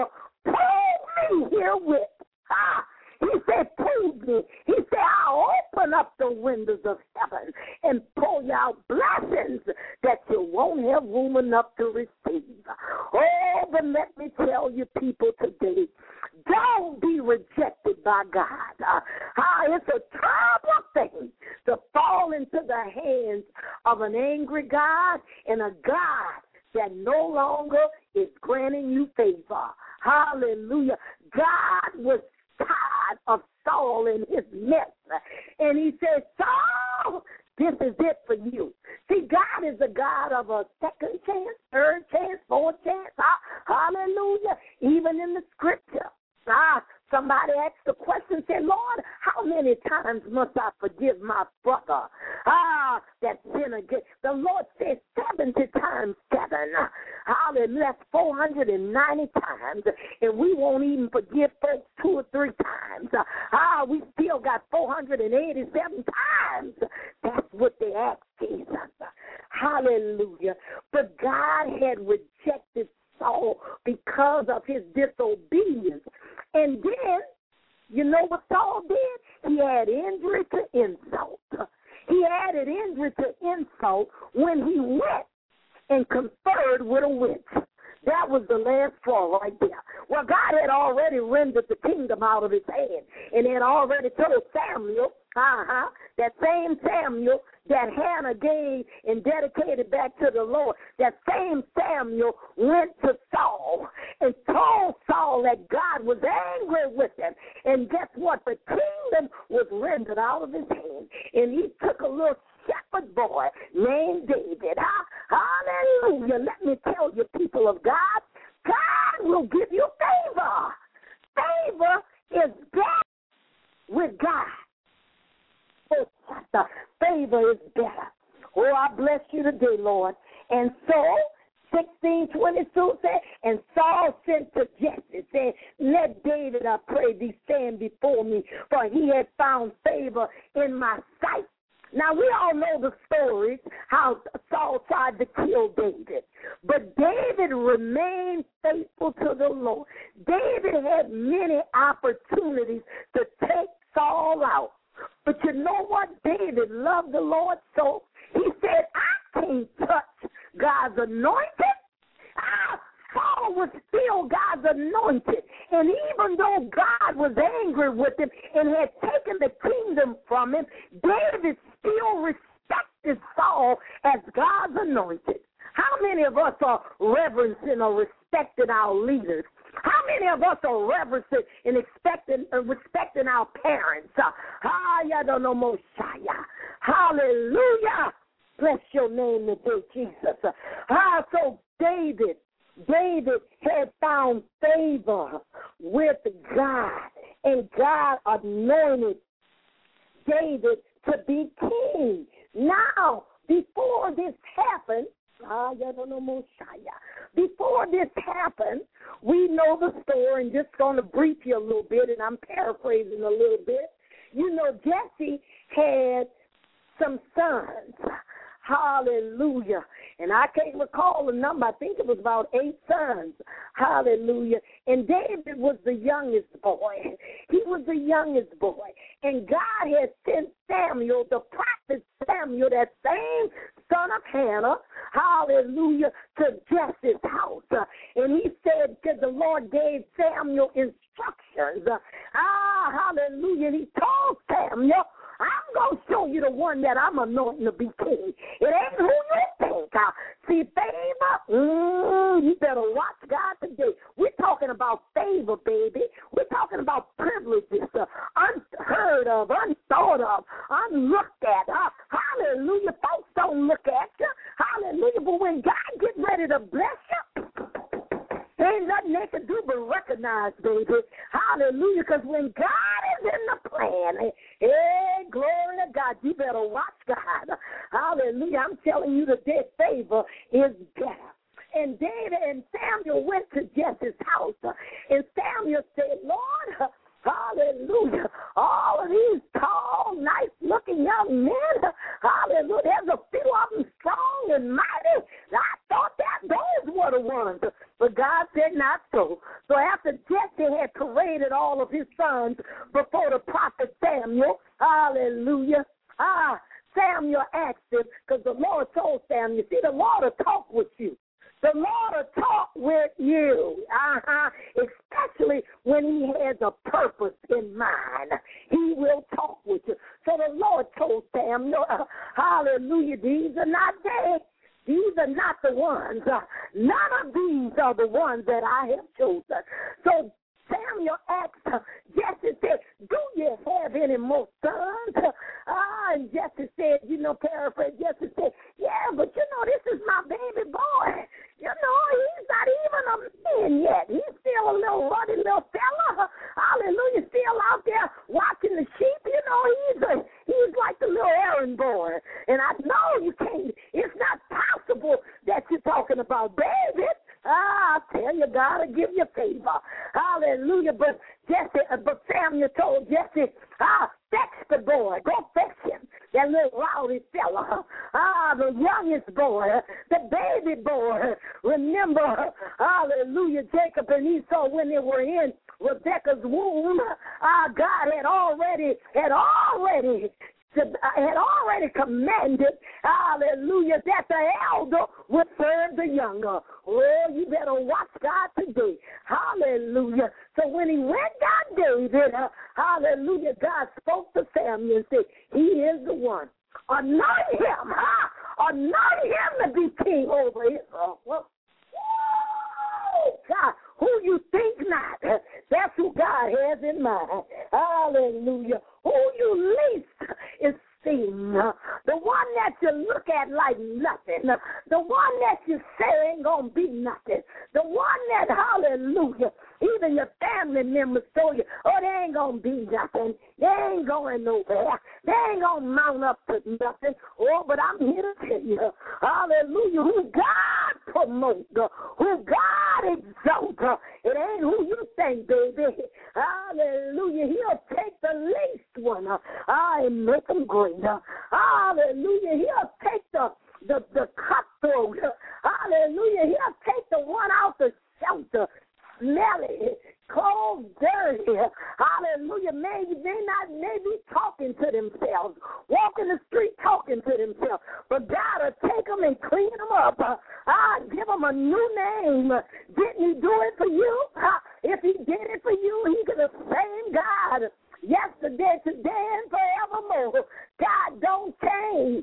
Prove me herewith. Ah, he said, prove me. He said, I'll open up the windows of heaven and pour you out blessings that you won't have room enough to receive. Oh, Listen, let me tell you people today, don't be rejected by God. Uh, uh, it's a terrible thing to fall into the hands of an angry God and a God that no longer is granting you favor. Hallelujah. God was tired of Saul and his mess. And he said, Saul, this is it for you. See, God is a God of a second chance, third chance, fourth chance. Hallelujah. Even in the scripture. Ah, somebody asked the question, said, Lord, how many times must I forgive my brother? Ah, that sin again. The Lord said seventy times seven. Hallelujah. That's four hundred ninety times. And we won't even forgive folks two or three times. Ah, we still got four hundred eighty-seven times. That's what they asked Jesus. Hallelujah. But God had rejected Saul because of his disobedience. And then, you know what Saul did? He added injury to insult. He added injury to insult when he went and conferred with a witch. That was the last straw right there. Well, God had already rendered the kingdom out of his hand, and he had already told Samuel, uh-huh, that same Samuel that Hannah gave and dedicated back to the Lord, that same Samuel went to Saul and told Saul that God was angry with him. And guess what? The kingdom was rendered out of his hand, and he took a little shepherd boy named David. Hallelujah. Let me tell you, people of God, God will give you favor. Favor is better with God. Oh, favor is better. Oh, I bless you today, Lord. And so, sixteen twenty-two said, and Saul sent to Jesse, saying, let David, I pray thee, stand before me, for he had found favor in my sight. Now, we all know the stories, how Saul tried to kill David. But David remained faithful to the Lord. David had many opportunities to take Saul out. But you know what? David loved the Lord so he said, I can't touch God's anointed. Ah, Saul was still God's anointed. And even though God was angry with him and had taken the kingdom from him, David still respected Saul as God's anointed. How many of us are reverencing or respecting our leaders? How many of us are reverencing and expecting, uh, respecting our parents? Uh, Hallelujah. Bless your name today, Jesus. Ah, so David, David had found favor with God, and God anointed David to be king. Now, before this happened, before this happened, we know the story, and just going to brief you a little bit, and I'm paraphrasing a little bit. You know, Jesse had some sons. Hallelujah. And I can't recall the number. I think it was about eight sons. Hallelujah. And David was the youngest boy. He was the youngest boy. And God had sent Samuel, the prophet Samuel, that same son of Hannah, hallelujah, to Jesse's house. Uh, and he said, because the Lord gave Samuel instructions. Uh, ah, hallelujah. And he told Samuel, I'm going to show you the one that I'm anointing to be king. It ain't who you think. Uh, see, favor, mm, you better watch God today. We're talking about favor, baby. We're talking about privileges, uh, unheard of, unthought of, unlooked at. Uh, hallelujah. Folks don't look at you. Hallelujah. But when God gets ready to bless you, there ain't nothing they can do but recognize, baby. Hallelujah. Because when God is in the plan, hey, glory to God, you better watch God. Hallelujah. I'm telling you today, favor is better. And David and Samuel went to Jesse's house. And Samuel said, Lord, hallelujah, all of these tall, nice-looking young men, hallelujah, there's a few of them strong and mighty. I thought that those were the ones. But God said not so. So after Jesse had paraded all of his sons before the prophet Samuel, hallelujah, ah, Samuel asked him, because the Lord told Samuel, see, the Lord will talk with you. the Lord will talk with you, uh-huh, especially when he has a purpose in mind. He will talk with you. So the Lord told Samuel, uh, hallelujah, these are not they. These are not the ones. Uh, none of these are the ones that I have chosen. So Samuel asked uh, Jesse, said, do you have any more sons? Uh, and Jesse said, you know, paraphrase, Jesse said, yeah, but you know, this is my baby boy. You know, he's not even a man yet. He's still a little ruddy little fella. Hallelujah, still out there watching the sheep. You know, he's a, he's like the little errand boy. And I know you can't, it's not possible that you're talking about David. Ah, I tell you, God will give you favor. Hallelujah. But Jesse, uh, but Samuel told Jesse, ah, fetch the boy. Go fetch him. That little rowdy fella. Ah, the youngest boy, the baby boy. Remember, hallelujah, Jacob and Esau, when they were in Rebekah's womb, ah, God had already, had already had already commanded, hallelujah, that the elder would serve the younger. Well, you better watch God today. Hallelujah. So when he went got David, uh, hallelujah, God spoke to Samuel and said, he is the one. Anoint him, huh? Anoint him to be king over Israel. Well, God, who you think not, that's who God has in mind. Hallelujah. Who you least esteem, the one that you look at like nothing, the one that you say ain't going to be nothing, the one that, hallelujah, even your family members told you, oh, they ain't going to be nothing. They ain't going nowhere. They ain't going to mount up to nothing. Oh, but I'm here to tell you, hallelujah, who God promotes, who God exalts. It ain't who you think, baby. Hallelujah. He'll take the least one uh, and make them great. Hallelujah. He'll take the, the, the cutthroat. Hallelujah. He'll take the one out the shelter. Smelly, cold, dirty. Hallelujah. Maybe they not maybe talking to themselves, walking the street talking to themselves. But God will take them and clean them up. Uh, ah, give them a new name. Didn't he do it for you? Uh, if he did it for you, he's the same God. Yesterday, today, and forevermore. God don't change.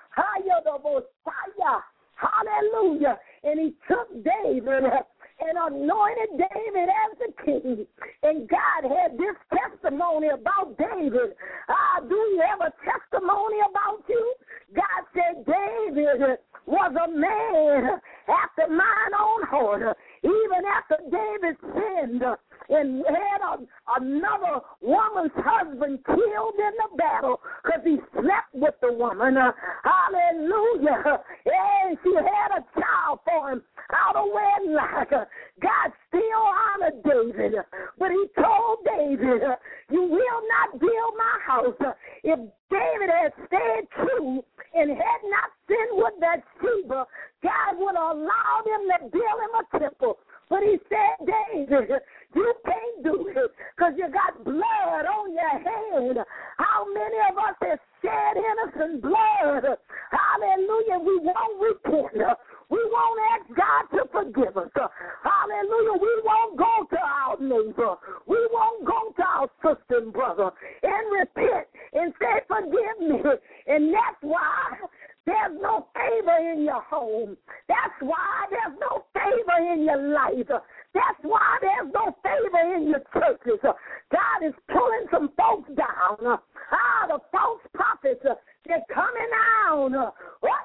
Hallelujah. And he took David and anointed David as the king. And God had this testimony about David. Ah, do you have a testimony about you? God said David was a man after mine own heart. Even after David sinned and had a, another woman's husband killed in the battle because he slept with the woman. Uh, hallelujah. And she had a child for him out of wedlock. Uh, God still honored David. But he told David, uh, you will not build my house. Uh, if David had stayed true and had not sinned with Bathsheba, God would have allowed him to build him a temple. But he said, David, you can't do it because you got blood on your hand. How many of us have shed innocent blood? Hallelujah. We won't repent. We won't ask God to forgive us. Hallelujah. We won't go to our neighbor. We won't go to our sister and brother and repent and say, forgive me. And that's why there's no favor in your home. That's why there's no favor in your life. That's why there's no favor in your churches. God is pulling some folks down. Ah, the false prophets, they're coming down. What?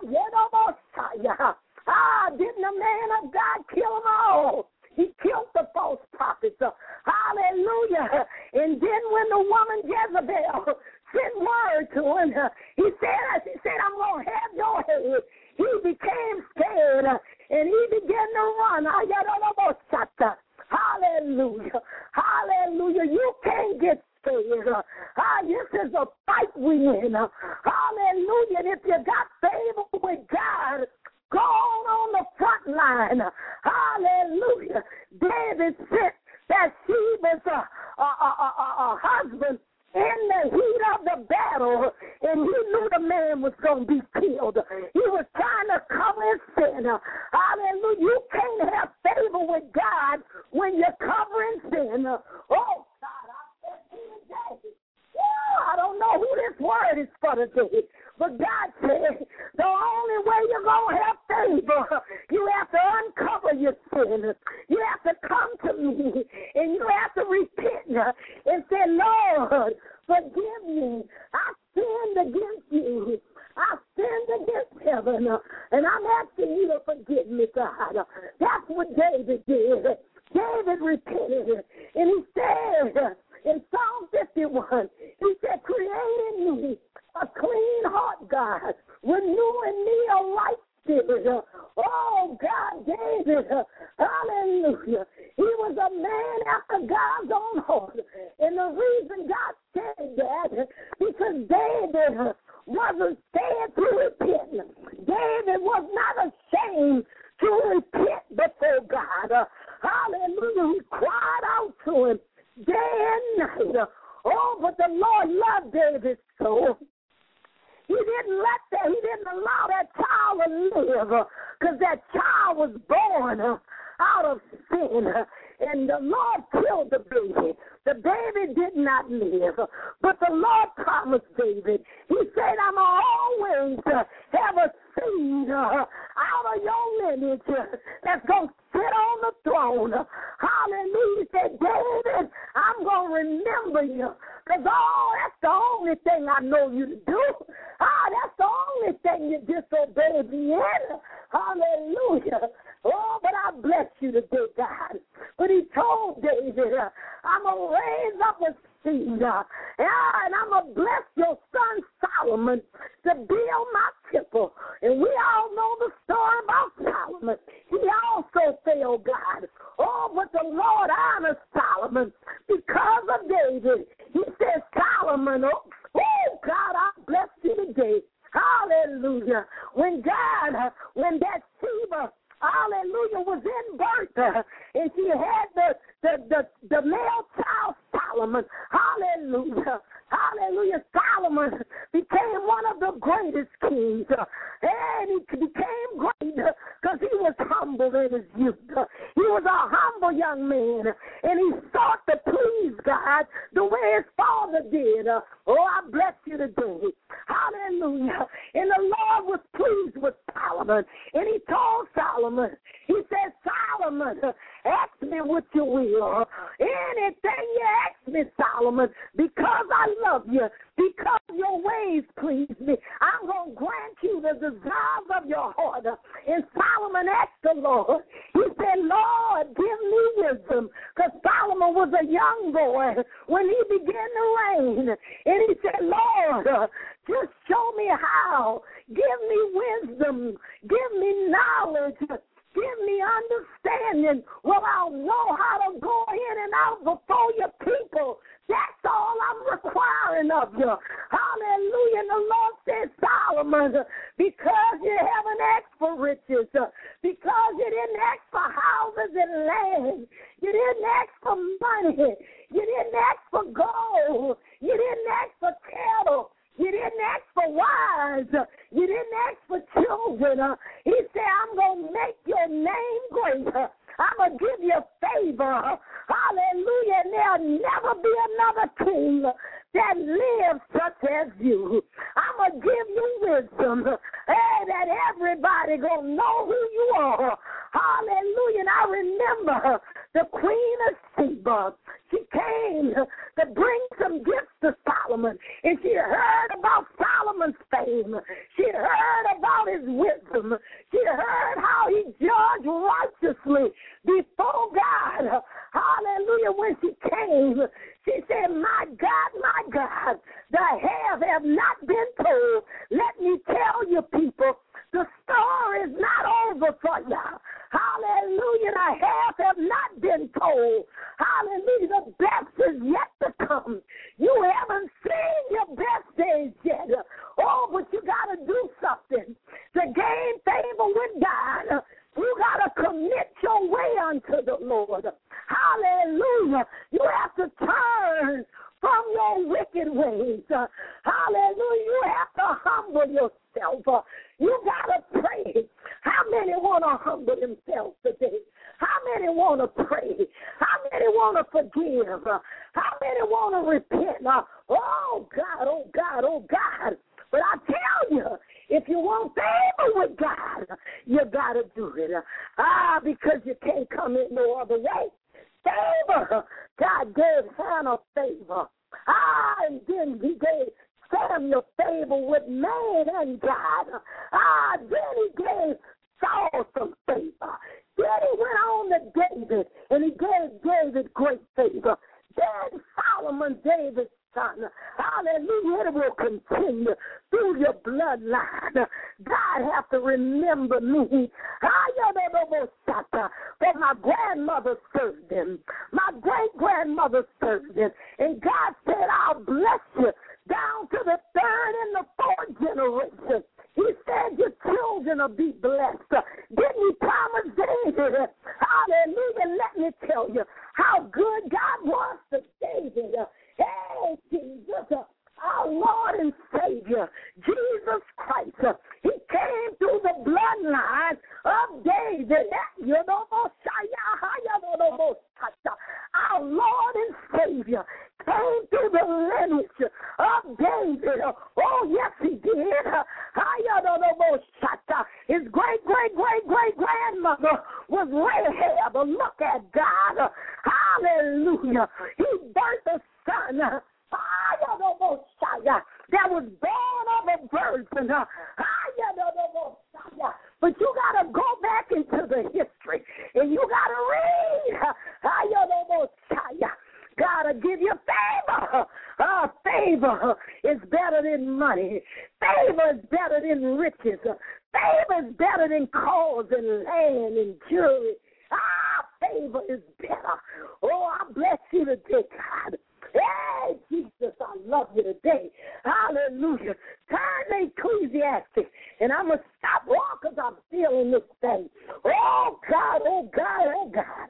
Ah, didn't the man of God kill them all? He killed the false prophets. Hallelujah. And then when the woman Jezebel sent word to him, he said, she said, I'm going to have your head. He became scared, and he began to run. Hallelujah. Hallelujah. You can't get scared. Ah, this is a fight we win. Hallelujah. And if you got favor with God, go on on the front line. Hallelujah. David sent Bathsheba's uh, uh, uh, uh, uh, husband in the heat of the battle, and he knew the man was going to be killed. He was trying to cover his sin. Hallelujah. You can't have favor with God when you're covering sin. Oh, God, I said to you today. Oh, I don't know who this word is for today, but God said the only way you're going to have favor, you have to uncover your sin. You have to come to me, and you have to repent and say, Lord, forgive me. I sinned against you. I sinned against heaven, and I'm asking you to forgive me, God. That's what David did. David repented, and he said in Psalm fifty-one, he said, create in me a clean heart, God, renew in me a right spirit. Oh, God, David, hallelujah. He was a man after God's own heart. And the reason God said that, because David wasn't scared to repent. David was not ashamed to repent before God. Hallelujah. He cried out to him day and night. Oh, but the Lord loved David so. He didn't let that, he didn't allow that child to live, because that child was born out of sin, and the Lord killed the baby. The baby did not live, but the Lord promised David. He said, I'm always have a seed out of your lineage that's going to sit on the throne. Hallelujah. He said, David, I'm going to remember you, because oh, that's the only thing I know you to do. Ah, that's the only thing you disobeyed me in. Hallelujah. Oh, but I bless you today, God. But he told David, I'm going to raise up a seed, uh, and I'm going to bless your son Solomon to build my temple. And we all know the story about Solomon. He also failed God. Oh, but the Lord honors Solomon because of David. He says, Solomon, oh, oh God, I bless you today. Hallelujah. When God, when that Sheba, hallelujah, was in birth, uh, and she had the, the, the, the male child Solomon. Hallelujah. Hallelujah. Solomon became one of the greatest kings. Uh, and he became great because uh, he was humble in his youth. Uh, he was a humble young man, and he sought to please God the way his father did. Uh, oh, I bless you today. Hallelujah. And the Lord was pleased with Solomon, and he told Solomon, he said, Solomon, ask me what you will. Anything you ask me, Solomon, because I love you, because your ways please me, I'm going to grant you the desires of your heart. And Solomon asked the Lord, he said, Lord, give me wisdom, because Solomon was a young boy when he began to reign. And he said, Lord, just show me how. Give me wisdom. Give me knowledge. Give me understanding. Well, I'll know how to go in and out before your people. That's all I'm requiring of you. Hallelujah. And the Lord said, Solomon, because you haven't asked for riches, because you didn't ask for houses and land, you didn't ask for money, you didn't ask for gold, you didn't ask for cattle, you didn't ask for wives. You didn't ask for children. Uh, he said, I'm going to make your name great. Uh, I'm going to give you favor. Hallelujah. And there'll never be another king that lives such as you. I'm going to give you wisdom. Hey, that everybody going to know who you are. Hallelujah. And I remember the Queen of Sheba. She came to bring some gifts to Solomon, and she heard about Solomon's fame. She heard about his wisdom. She heard how he judged righteously before God. Hallelujah. When she came, she said, my God, my God, the half have not been told. Let me tell you, people, the story is not over for you. Hallelujah. The half have not been told. Hallelujah. The best is yet to come. You haven't seen your best days yet. Oh, but you got to do something to gain favor with God. You got to commit your way unto the Lord. Hallelujah. You have to turn from your wicked wicked ways. Uh, hallelujah. You have to humble yourself. Uh, you got to pray. How many want to humble themselves today? How many want to pray? How many want to forgive? Uh, how many want to repent? Uh, oh, God, oh, God, oh, God. But I tell you, if you want favor with God, you got to do it. Ah, because you can't come in no other way. Favor. God gave Hannah favor. Ah, and then he gave Samuel favor with man and God. Ah, then he gave Saul some favor. Then he went on to David, and he gave David great favor. Then Solomon, David's son. Hallelujah. It will continue through your bloodline. God has to remember me. For my grandmother served him. My great-grandmother served him. And God said, I'll bless you down to the third and the fourth generation. He said your children will be blessed. Didn't he promise David? Hallelujah. Let me tell you how good God was to David. Hey, Jesus, our Lord and Savior, Jesus Christ. He came through the bloodline of David. Our Lord and Savior came through the lineage of David. Oh, yes, he did. His great, great, great, great grandmother was Rahab. Look at God. Hallelujah. He birthed a son. That was born of a virgin. But you got to go back into the history and you got to read. God will give you favor. Uh, favor is better than money. Favor is better than riches. Favor is better than cars and land and jewelry. Ah, favor is better. Oh, I bless you today, God. Hey, Jesus, I love you today. Hallelujah. Turn to Ecclesiastes, and I'm going to stop wrong because I'm feeling this thing. Oh, God, oh, God, oh, God.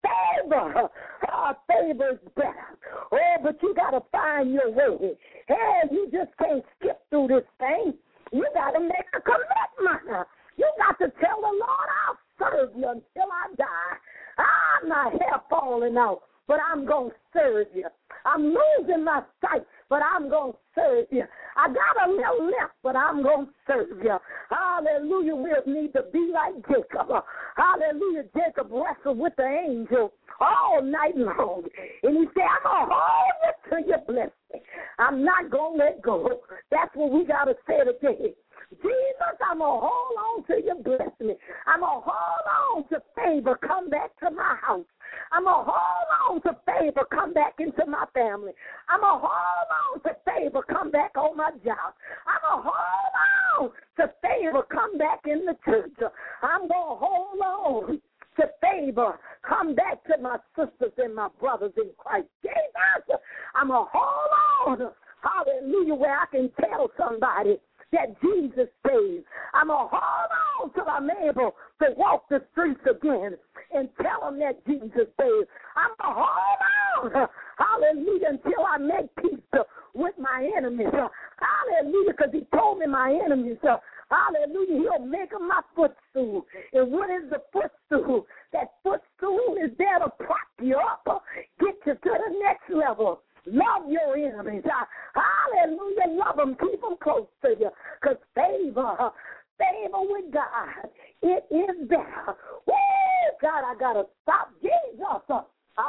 Favor. Oh, favor is better. Oh, but you got to find your way. Hey, you just can't skip through this thing. You got to make a commitment. You got to tell the Lord, I'll serve you until I die. I'm not hair falling out, but I'm going to serve you. I'm losing my sight, but I'm going to serve you. I got a little left, but I'm going to serve you. Hallelujah. We'll need to be like Jacob. Hallelujah. Jacob wrestled with the angel all night long. And he said, I'm going to hold you till you bless me. I'm not going to let go. That's what we got to say today. Jesus, I'm going to hold on till you bless me. I'm going to hold on to favor. Come back to my house. I'm going to hold on to favor, come back into my family. I'm going to hold on to favor, come back on my job. I'm going to hold on to favor, come back in the church. I'm going to hold on to favor, come back to my sisters and my brothers in Christ. Jesus, I'm going to hold on, hallelujah, where I can tell somebody that Jesus saves. I'm going to hold on till I'm able to walk the streets again and tell them that Jesus saves. I'm going to hold on, hallelujah, until I make peace with my enemies. Hallelujah, because he told me my enemies, hallelujah, he'll make them my footstool. And what is the footstool? That footstool is there to prop you up, get you to the next level. Love your enemies. Hallelujah. Love them. Keep them close to you. Because favor, favor with God, it is better. Woo! God, I got to stop. Jesus.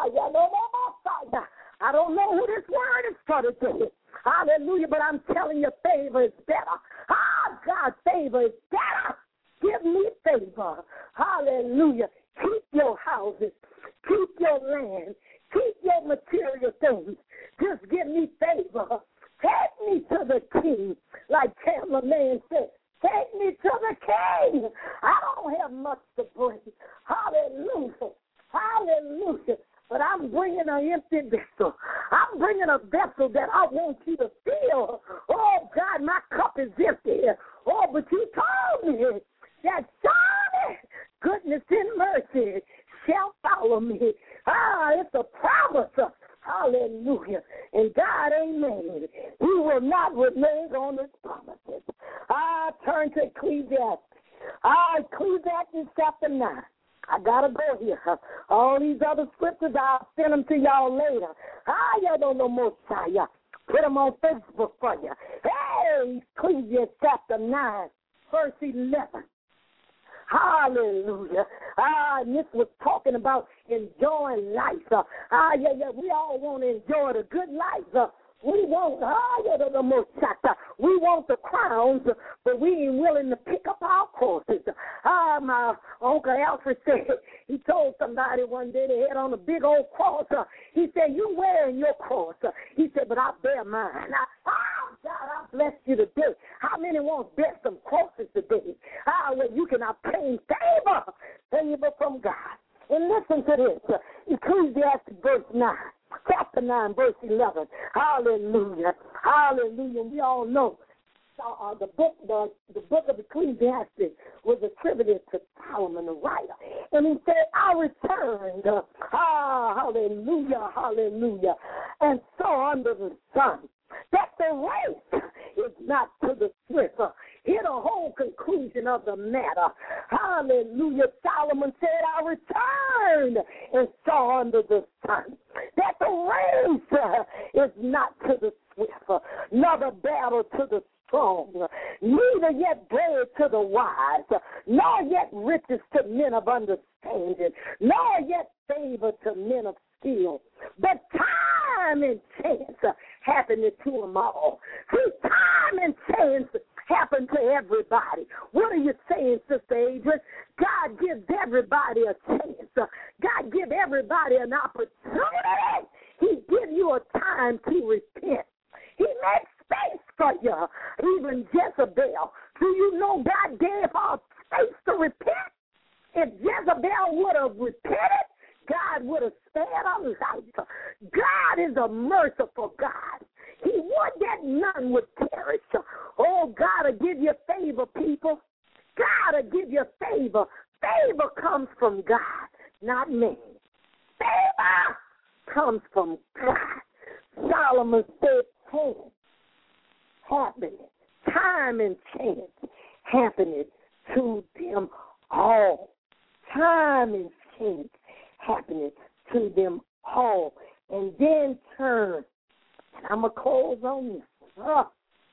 I don't know who this word is for today. Hallelujah. But I'm telling you, favor is better. Ah, God, favor is better. Give me favor. Hallelujah. Keep your houses. Keep your land. Keep your material things. Just give me favor. Take me to the king, like Chandler Man said. Take me to the king. I don't have much to bring. Hallelujah. Hallelujah. But I'm bringing an empty vessel. I'm bringing a vessel that I want you to fill. Oh, God, my cup is empty. Oh, but you told me that surely goodness and mercy shall follow me. Ah, it's a promise. Hallelujah. And God ain't made. He will not renege on his promises. I turn to Ecclesiastes. Ah, Ecclesiastes chapter nine. I got to go here. All these other scriptures, I'll send them to y'all later. Ah, y'all don't know more. Put them on Facebook for you. Hey, Ecclesiastes chapter nine, verse eleven. Hallelujah. Ah, and this was talking about enjoying life. Uh, ah, yeah, yeah, we all want to enjoy the good life. Uh, we want, ah, yeah, the, the most uh, we want the crowns, uh, but we ain't willing to pick up our crosses. Ah, my Uncle Alfred said, he told somebody one day they had on a big old cross. Uh, he said, you wearing your cross. Uh, he said, but I bear mine. I, ah, God, I bless you today. How many want to bear some crosses today? Ah, well, you can obtain favor, favor from God. And listen to this, uh, Ecclesiastes verse nine, chapter nine, verse eleven. Hallelujah, hallelujah. We all know uh, the book, the, the book of Ecclesiastes was attributed to Solomon the writer. And he said, I returned, uh, ah, hallelujah, hallelujah, and saw under the sun that the race is not to the swift. Uh, Hear the whole conclusion of the matter. Hallelujah. Solomon said, I returned and saw under the sun that the race uh, is not to the swift, uh, nor the battle to the strong, uh, neither yet bread to the wise, uh, nor yet riches to men of understanding, nor yet favor to men of skill. But time and chance uh, happened to them all. See, time and chance happen to everybody. What are you saying, Sister Adrian? God gives everybody a chance. Uh, God gives everybody an opportunity. He gives you a time to repent. He makes space for you. Even Jezebel. Do you know God gave her space to repent? If Jezebel would have repented, God would have spared her life. God is a merciful God. He would that none would perish. Oh, God will give you favor, people. God will give you favor. Favor comes from God, not me. Favor comes from God. Solomon said, chance happening, time and chance happening to them all. Time and chance happening to them all. And then turn. And I'm going to close on this. Oh,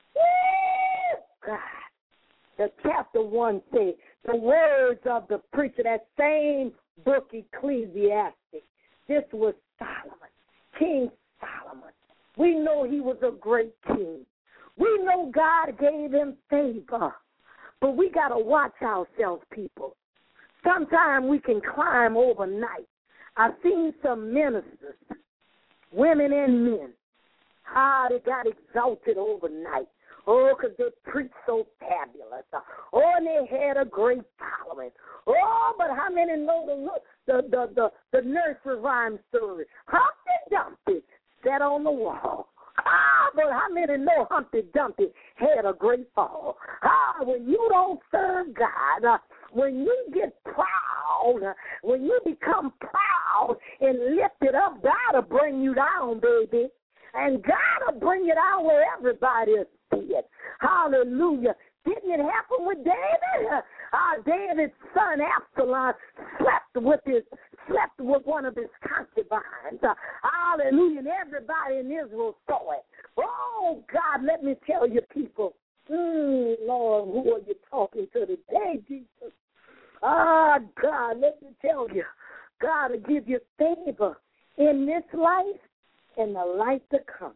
God. The chapter one says, the words of the preacher, that same book, Ecclesiastes. This was Solomon, King Solomon. We know he was a great king. We know God gave him favor. But we got to watch ourselves, people. Sometimes we can climb overnight. I've seen some ministers, women and men, how they got exalted overnight. Oh, because they preached so fabulous. Oh, and they had a great following. Oh, but how many know the the the the, the nursery rhyme story? Humpty Dumpty sat on the wall. Ah, but how many know Humpty Dumpty had a great fall? Ah, when you don't serve God, uh, when you get proud, uh, when you become proud and lifted up, God will bring you down, baby. And God will bring you down where everybody is dead. Hallelujah. Didn't it happen with David? Uh, David's son Absalom slept with his slept with one of his concubines. Uh, hallelujah. And everybody in Israel saw it. Oh, God, let me tell you, people. Mm, Lord, who are you talking to today, Jesus? Ah, God, let me tell you. God will give you favor in this life and the life to come.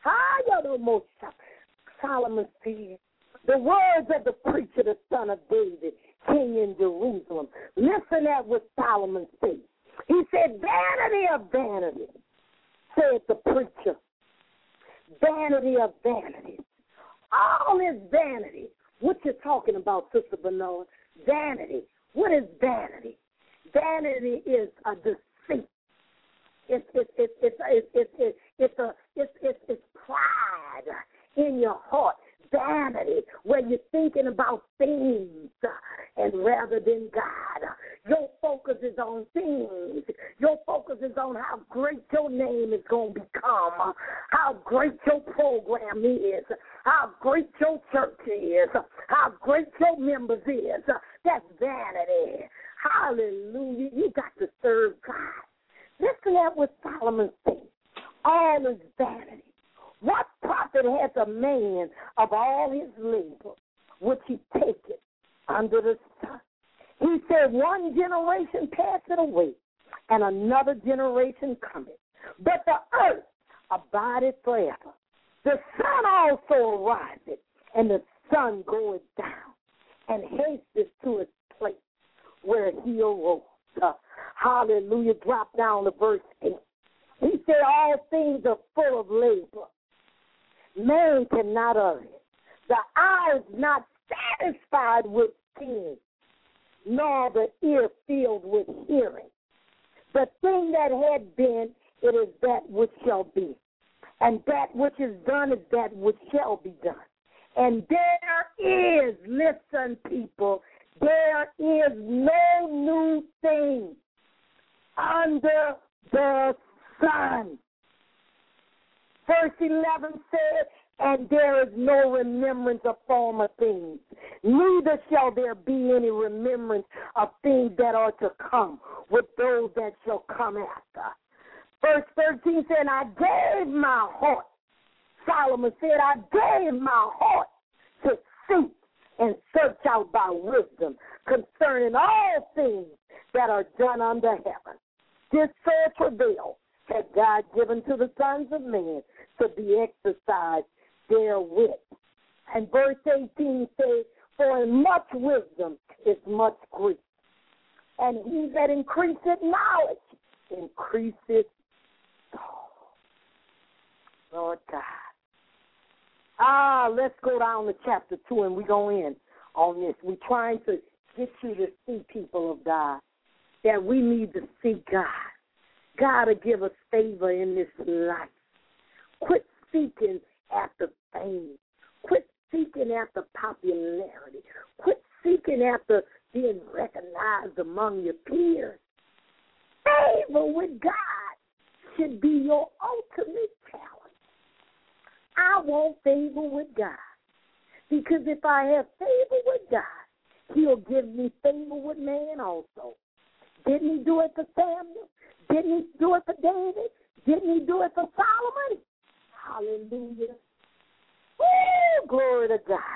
Solomon said, the words of the preacher, the son of David, king in Jerusalem. Listen at what Solomon said. He said, vanity of vanity, said the preacher. Vanity of vanity. All is vanity. What you talking about, Sister Bernard? Vanity. What is vanity? Vanity is a deceit. It's it's it's it's it's it's it's, it's a it's it's it's pride in your heart vanity, where you're thinking about things uh, and rather than God. Your focus is on things. Your focus is on how great your name is going to become, uh, how great your program is, how great your church is, uh, how great your members is. Uh, that's vanity. Hallelujah. You got to serve God. Listen at what Solomon said. All is vanity. What profit has a man of all his labor, which he taketh under the sun? He said, one generation passeth away, and another generation cometh. But the earth abideth forever. The sun also ariseth, and the sun goeth down, and hasteth to its place where he arose. Uh, hallelujah. Drop down to verse eight. He said, all things are full of labor. Man cannot utter it. The eye is not satisfied with seeing, nor the ear filled with hearing. The thing that had been, it is that which shall be. And that which is done is that which shall be done. And there is, listen, people, there is no new thing under the sun. Verse eleven said, and there is no remembrance of former things, neither shall there be any remembrance of things that are to come with those that shall come after. Verse thirteen said, and I gave my heart, Solomon said, I gave my heart to seek and search out by wisdom concerning all things that are done under heaven. This sore travail had God given to the sons of men to be exercised therewith. And verse eighteen says, for in much wisdom is much grief, and he that increaseth knowledge increaseth sorrow. Lord God. Ah, let's go down to chapter two, and we go in on this. We're trying to get you to see, people of God, that we need to see God. God will give us favor in this life. Quit seeking after fame. Quit seeking after popularity. Quit seeking after being recognized among your peers. Favor with God should be your ultimate challenge. I want favor with God, because if I have favor with God, he'll give me favor with man also. Didn't he do it for Samuel? Didn't he do it for David? Didn't he do it for Solomon? Hallelujah. Woo, glory to God.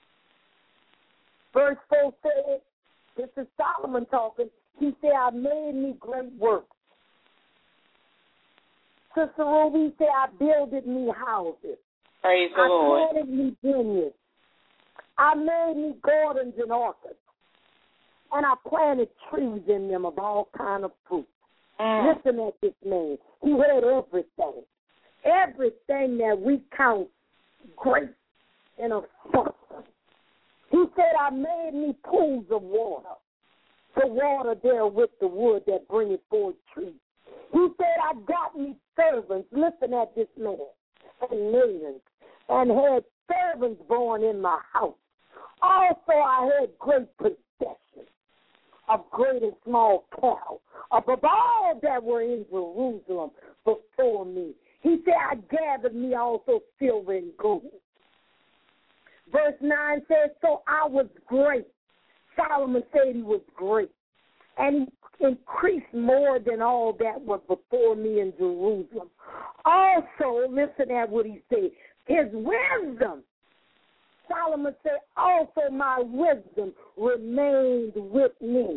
Verse four says, this is Solomon talking. He said, I made me great work. Sister Ruby said, I builded me houses. Praise the I Lord. planted me vineyards. I made me gardens and orchards. And I planted trees in them of all kind of fruit. Mm. Listen at this man. He had everything. Everything that we count great in a substance. He said, I made me pools of water. The water there with the wood that bringeth forth trees. He said, I got me servants. Listen at this man. And millions. And had servants born in my house. Also, I had great possessions of great and small cattle, above all that were in Jerusalem before me. He said, I gathered me also silver and gold. Verse nine says, so I was great. Solomon said he was great. And he increased more than all that was before me in Jerusalem. Also, listen at what he said. His wisdom, Solomon said, also my wisdom remained with me.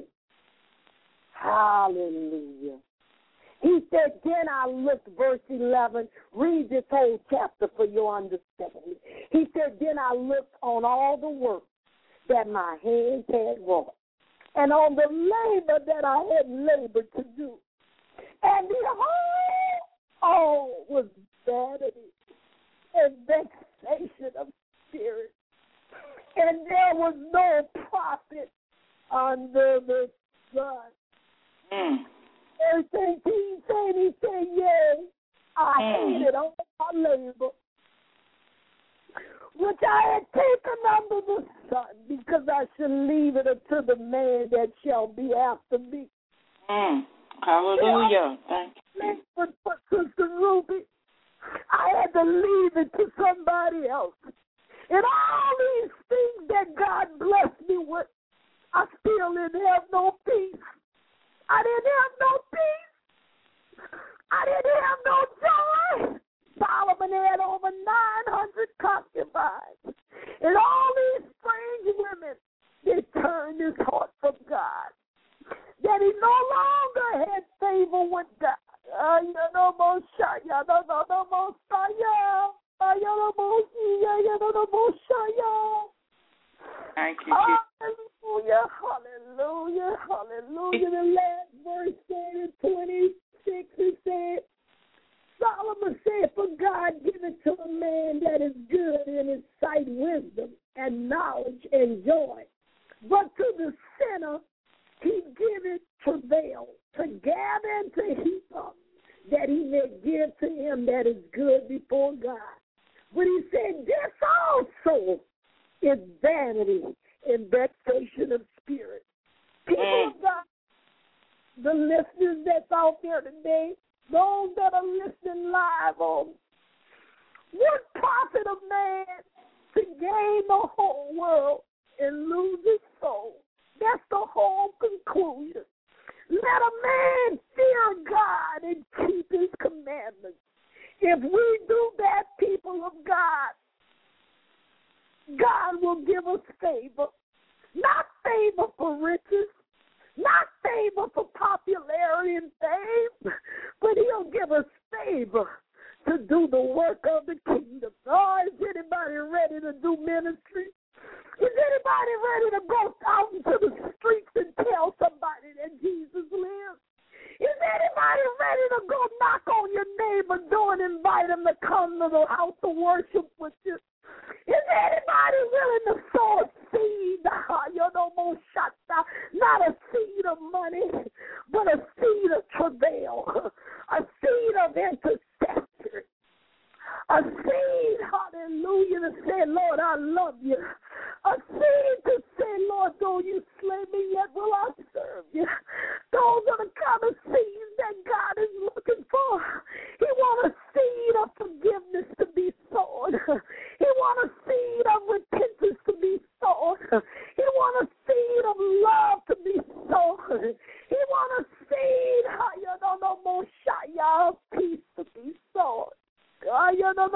Hallelujah. He said, then I looked, verse eleven, read this whole chapter for your understanding. He said, then I looked on all the work that my hands had wrought, and on the labor that I had labored to do. And behold, all was vanity and vexation of spirit, and there was no profit under the sun. Mm. Verse eighteen said, he said, yea, I mm. hated all my labor, which which I had taken under the sun, because I shall leave it unto the man that shall be after me. Mm. Hallelujah. Thank you. But, but Sister Ruby, I had to leave it to somebody else. And all these things that God blessed me with, I still didn't have no peace. I didn't have no peace. I didn't have no joy. Solomon had over nine hundred concubines. And all these strange women, they turned his heart from God. That he no longer had favor with God. Uh, you know, no shaya, no, no, no, no, shaya. Uh, you know, no, you know, no, shaya. Thank you. Hallelujah, hallelujah, hallelujah. The last verse said in twenty-six, it said, Solomon said, for God giveth to a man that is good in his sight wisdom and knowledge and joy. But to the sinner he giveth travail, to gather and to heap up, that he may give to him that is good before God. But he said, this also is vanity and vexation of spirit. People mm. of God, the listeners that's out there today, those that are listening live on, what profit of man to gain the whole world and lose his soul? That's the whole conclusion. Let a man fear God and keep his commandments. If we do that, people of God, God will give us favor. Not favor for riches, not favor for popularity and fame, but he'll give us favor to do the work of the kingdom. Oh, is anybody ready to do ministry? Is anybody ready to go out into the streets and tell somebody that Jesus lives? Is anybody ready to go knock on your neighbor's door and invite him to come to the house of worship with you? Is anybody willing to sow a seed? Not a seed of money, but a seed of travail, a seed of intercession, a seed, hallelujah, to say, Lord, I love you. A seed to say, Lord, though you slay me, yet will I serve you. Those are the kind of seeds that God is looking for. He wants a seed of forgiveness to be sown. He wants a seed of repentance to be sown. He wants a seed of love to be sown. He wants a seed, of peace to be sown. God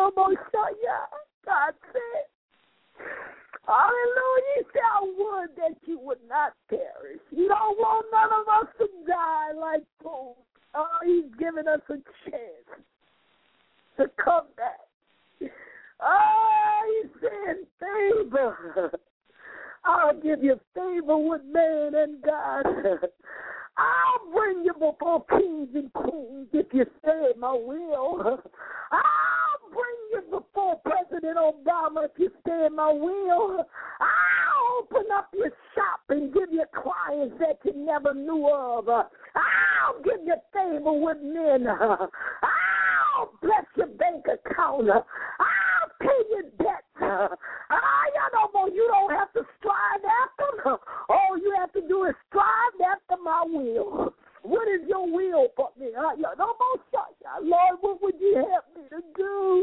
said, hallelujah, he said, I would that you would not perish. You don't want none of us to die like fools. Oh, he's giving us a chance to come back. Oh, he said, favor. I'll give you favor with man and God. I'll bring you before kings and queens if you say my will. I'll bring you before President Obama if you stay in my will. I'll open up your shop and give you clients that you never knew of. I'll give you favor with men. I'll bless your bank account. I'll pay your debts. I don't know, you don't have to strive after them. All you have to do is strive after my will. What is your will for me? Lord, what would you help me to do?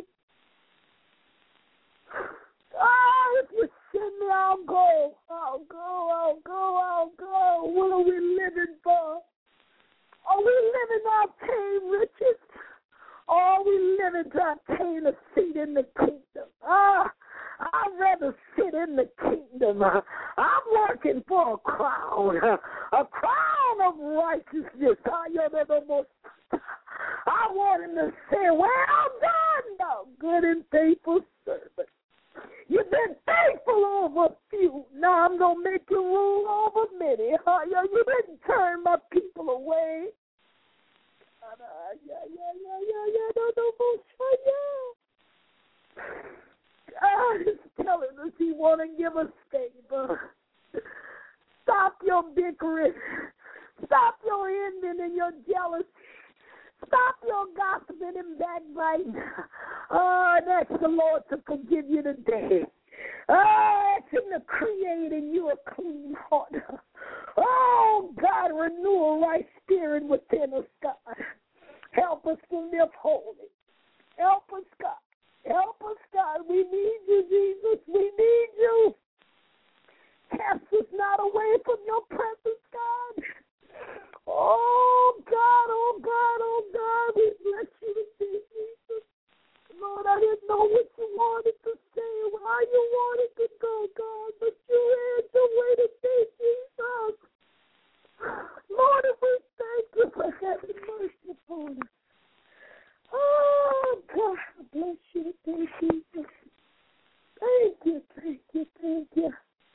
Oh, if you send me, I'll go. I'll go, I'll go, I'll go. What are we living for? Are we living to obtain riches? Or are we living to obtain a seat in the kingdom? Ah, I'd rather sit in the kingdom. I'm working for a crown, a crown of righteousness. I want him to say, well done, thou good and faithful servant. You've been faithful over a few. Now I'm going to make you rule over many. You didn't turn my people away. God is telling us he want to give us favor. Stop your bickering. Stop your envy and your jealousy. Stop your gossiping and backbiting. Oh, and ask the Lord to forgive you today. Ah, asking to create in you a clean heart. Oh, God, renew a right spirit within us, God. Help us to live holy. Help us, God. Help us, God. We need you, Jesus. We need you. Cast us not away from your presence, God. Oh, God, oh, God, oh, God. We bless you today, Jesus. Lord, I didn't know what you wanted to say, how you wanted to go, God, but you had your way to say, Jesus. Lord, we thank you for having mercy upon us. Oh, God, bless you today, Jesus. Thank you, thank you, thank you.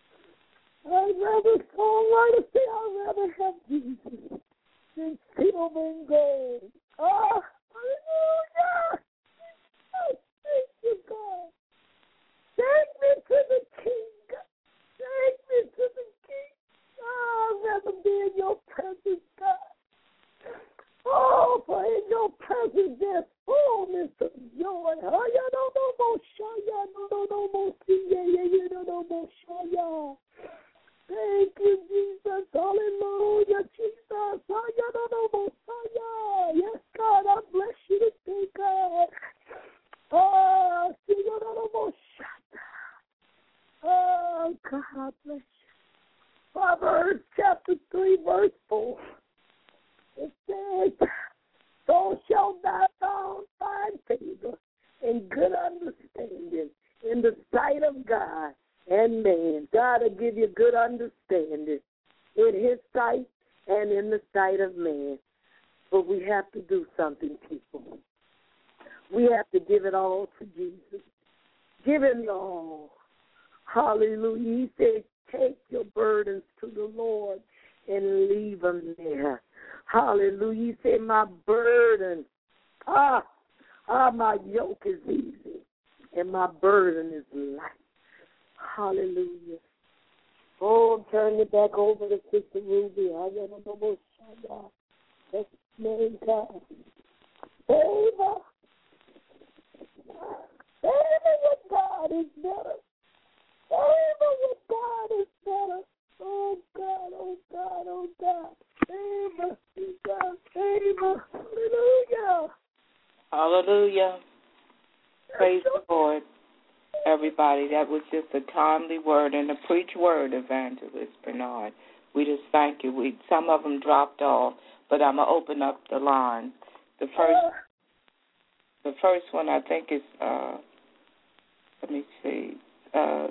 I'd rather, songwriter say, I'd rather have Jesus than silver and gold. Oh, hallelujah. Oh, thank you, God. Take me to the King. Take me to the King. Oh, I'd rather be in your presence, God. Oh, for in your presence there's fullness of joy. Oh, you don't know more shaya. No, no, no more see. Yeah, yeah, you don't know more shaya. Thank you, Jesus. Hallelujah, Jesus. Oh, you don't know more shaya. Yes, God, I bless you today, God. Oh, see, you don't know more shaya. Oh, God, I bless you. Proverbs chapter three, verse four. It says, so shall thou find favor and good understanding in the sight of God and man. God will give you good understanding in his sight and in the sight of man. But we have to do something, people. We have to give it all to Jesus. Give him all. Hallelujah. He said, take your burdens to the Lord and leave them there. Hallelujah. He said, my burden, ah, ah, my yoke is easy, and my burden is light. Hallelujah. Oh, I'm turning it back over to Sister Ruby. I don't know what God. That's name God. Favor. Favor with God is better. Favor with God is better. Oh, God, oh, God, oh, God. Favor, God, favor. Hallelujah. Hallelujah. Praise the Lord, everybody. That was just a timely word and a preach word, Evangelist Bernard. We just thank you. We some of them dropped off, but I'm gonna open up the line. The first, uh, the first one I think is. Uh, let me see. Uh,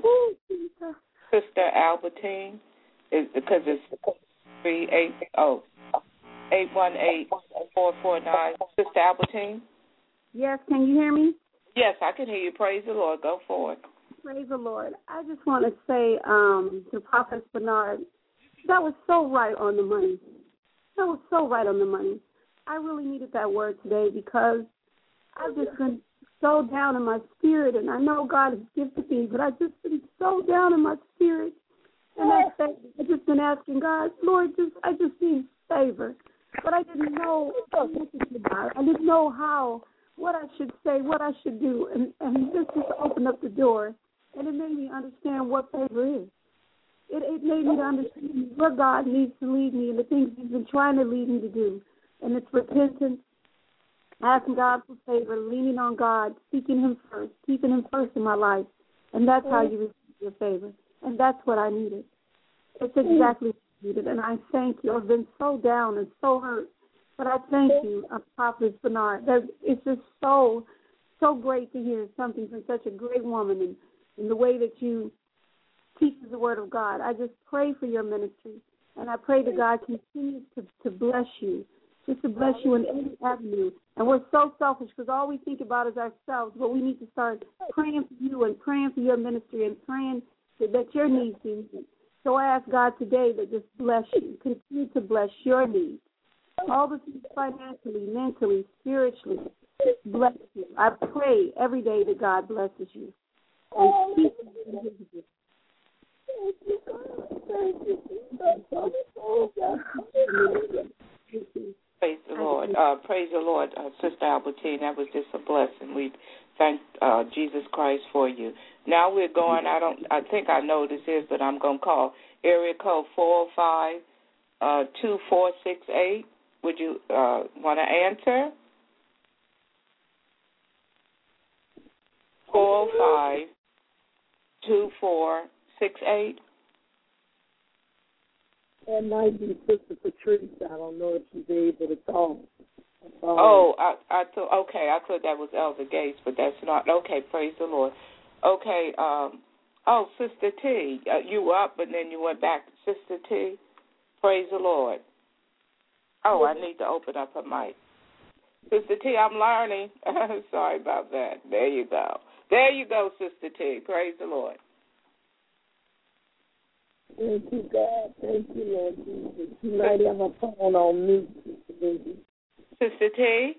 Sister Albertine, is because it's three eight oh eight one eight four four nine. Sister Albertine. Yes, can you hear me? Yes, I can hear you. Praise the Lord. Go forward. Praise the Lord. I just want to say um, to Prophet Bernard, that was so right on the money. That was so right on the money. I really needed that word today because I've just been so down in my spirit, and I know God has gifted me, but I've just been so down in my spirit. And I said, I've just been asking God, Lord, just I just need favor. But I didn't know about it. I didn't know how, what I should say, what I should do. And, and this just opened up the door, and it made me understand what favor is. It, it made me to understand where God needs to lead me and the things he's been trying to lead me to do. And it's repentance, asking God for favor, leaning on God, seeking him first, keeping him first in my life. And that's how you receive your favor. And that's what I needed. It's exactly what I needed. And I thank you. I've been so down and so hurt. But I thank you, uh, Prophet Bernard. That it's just so, so great to hear something from such a great woman and, and the way that you teach the word of God. I just pray for your ministry. And I pray that God continues to, to bless you, just to bless you in every avenue. And we're so selfish because all we think about is ourselves, but we need to start praying for you and praying for your ministry and praying that your needs be met. So I ask God today to just bless you, continue to bless your needs, all the things financially, mentally, spiritually, bless you. I pray every day that God blesses you and keeps you in his gift. Thank you, God. Thank you, Jesus. Praise the Lord. Uh, praise the Lord, uh, Sister Albertine. That was just a blessing. We thank uh, Jesus Christ for you. Now we're going, I don't, I think I know this is, but I'm going to call area code four oh five, uh, two four six eight. Would you uh, want to answer? four oh five, two four six eight. That might be Sister Patrice. I don't know if she's able to talk. Um, oh, I, I thought, okay, I thought that was Elder Gates, but that's not. Okay, praise the Lord. Okay, um, oh, Sister T, uh, you were up, but then you went back. Sister T, praise the Lord. Oh, I need to open up her mic. Sister T, I'm learning. Sorry about that. There you go. There you go, Sister T. Praise the Lord. Thank you, God. Thank you, Lord Jesus. You might have a phone on mute, Sister Baby. Sister T?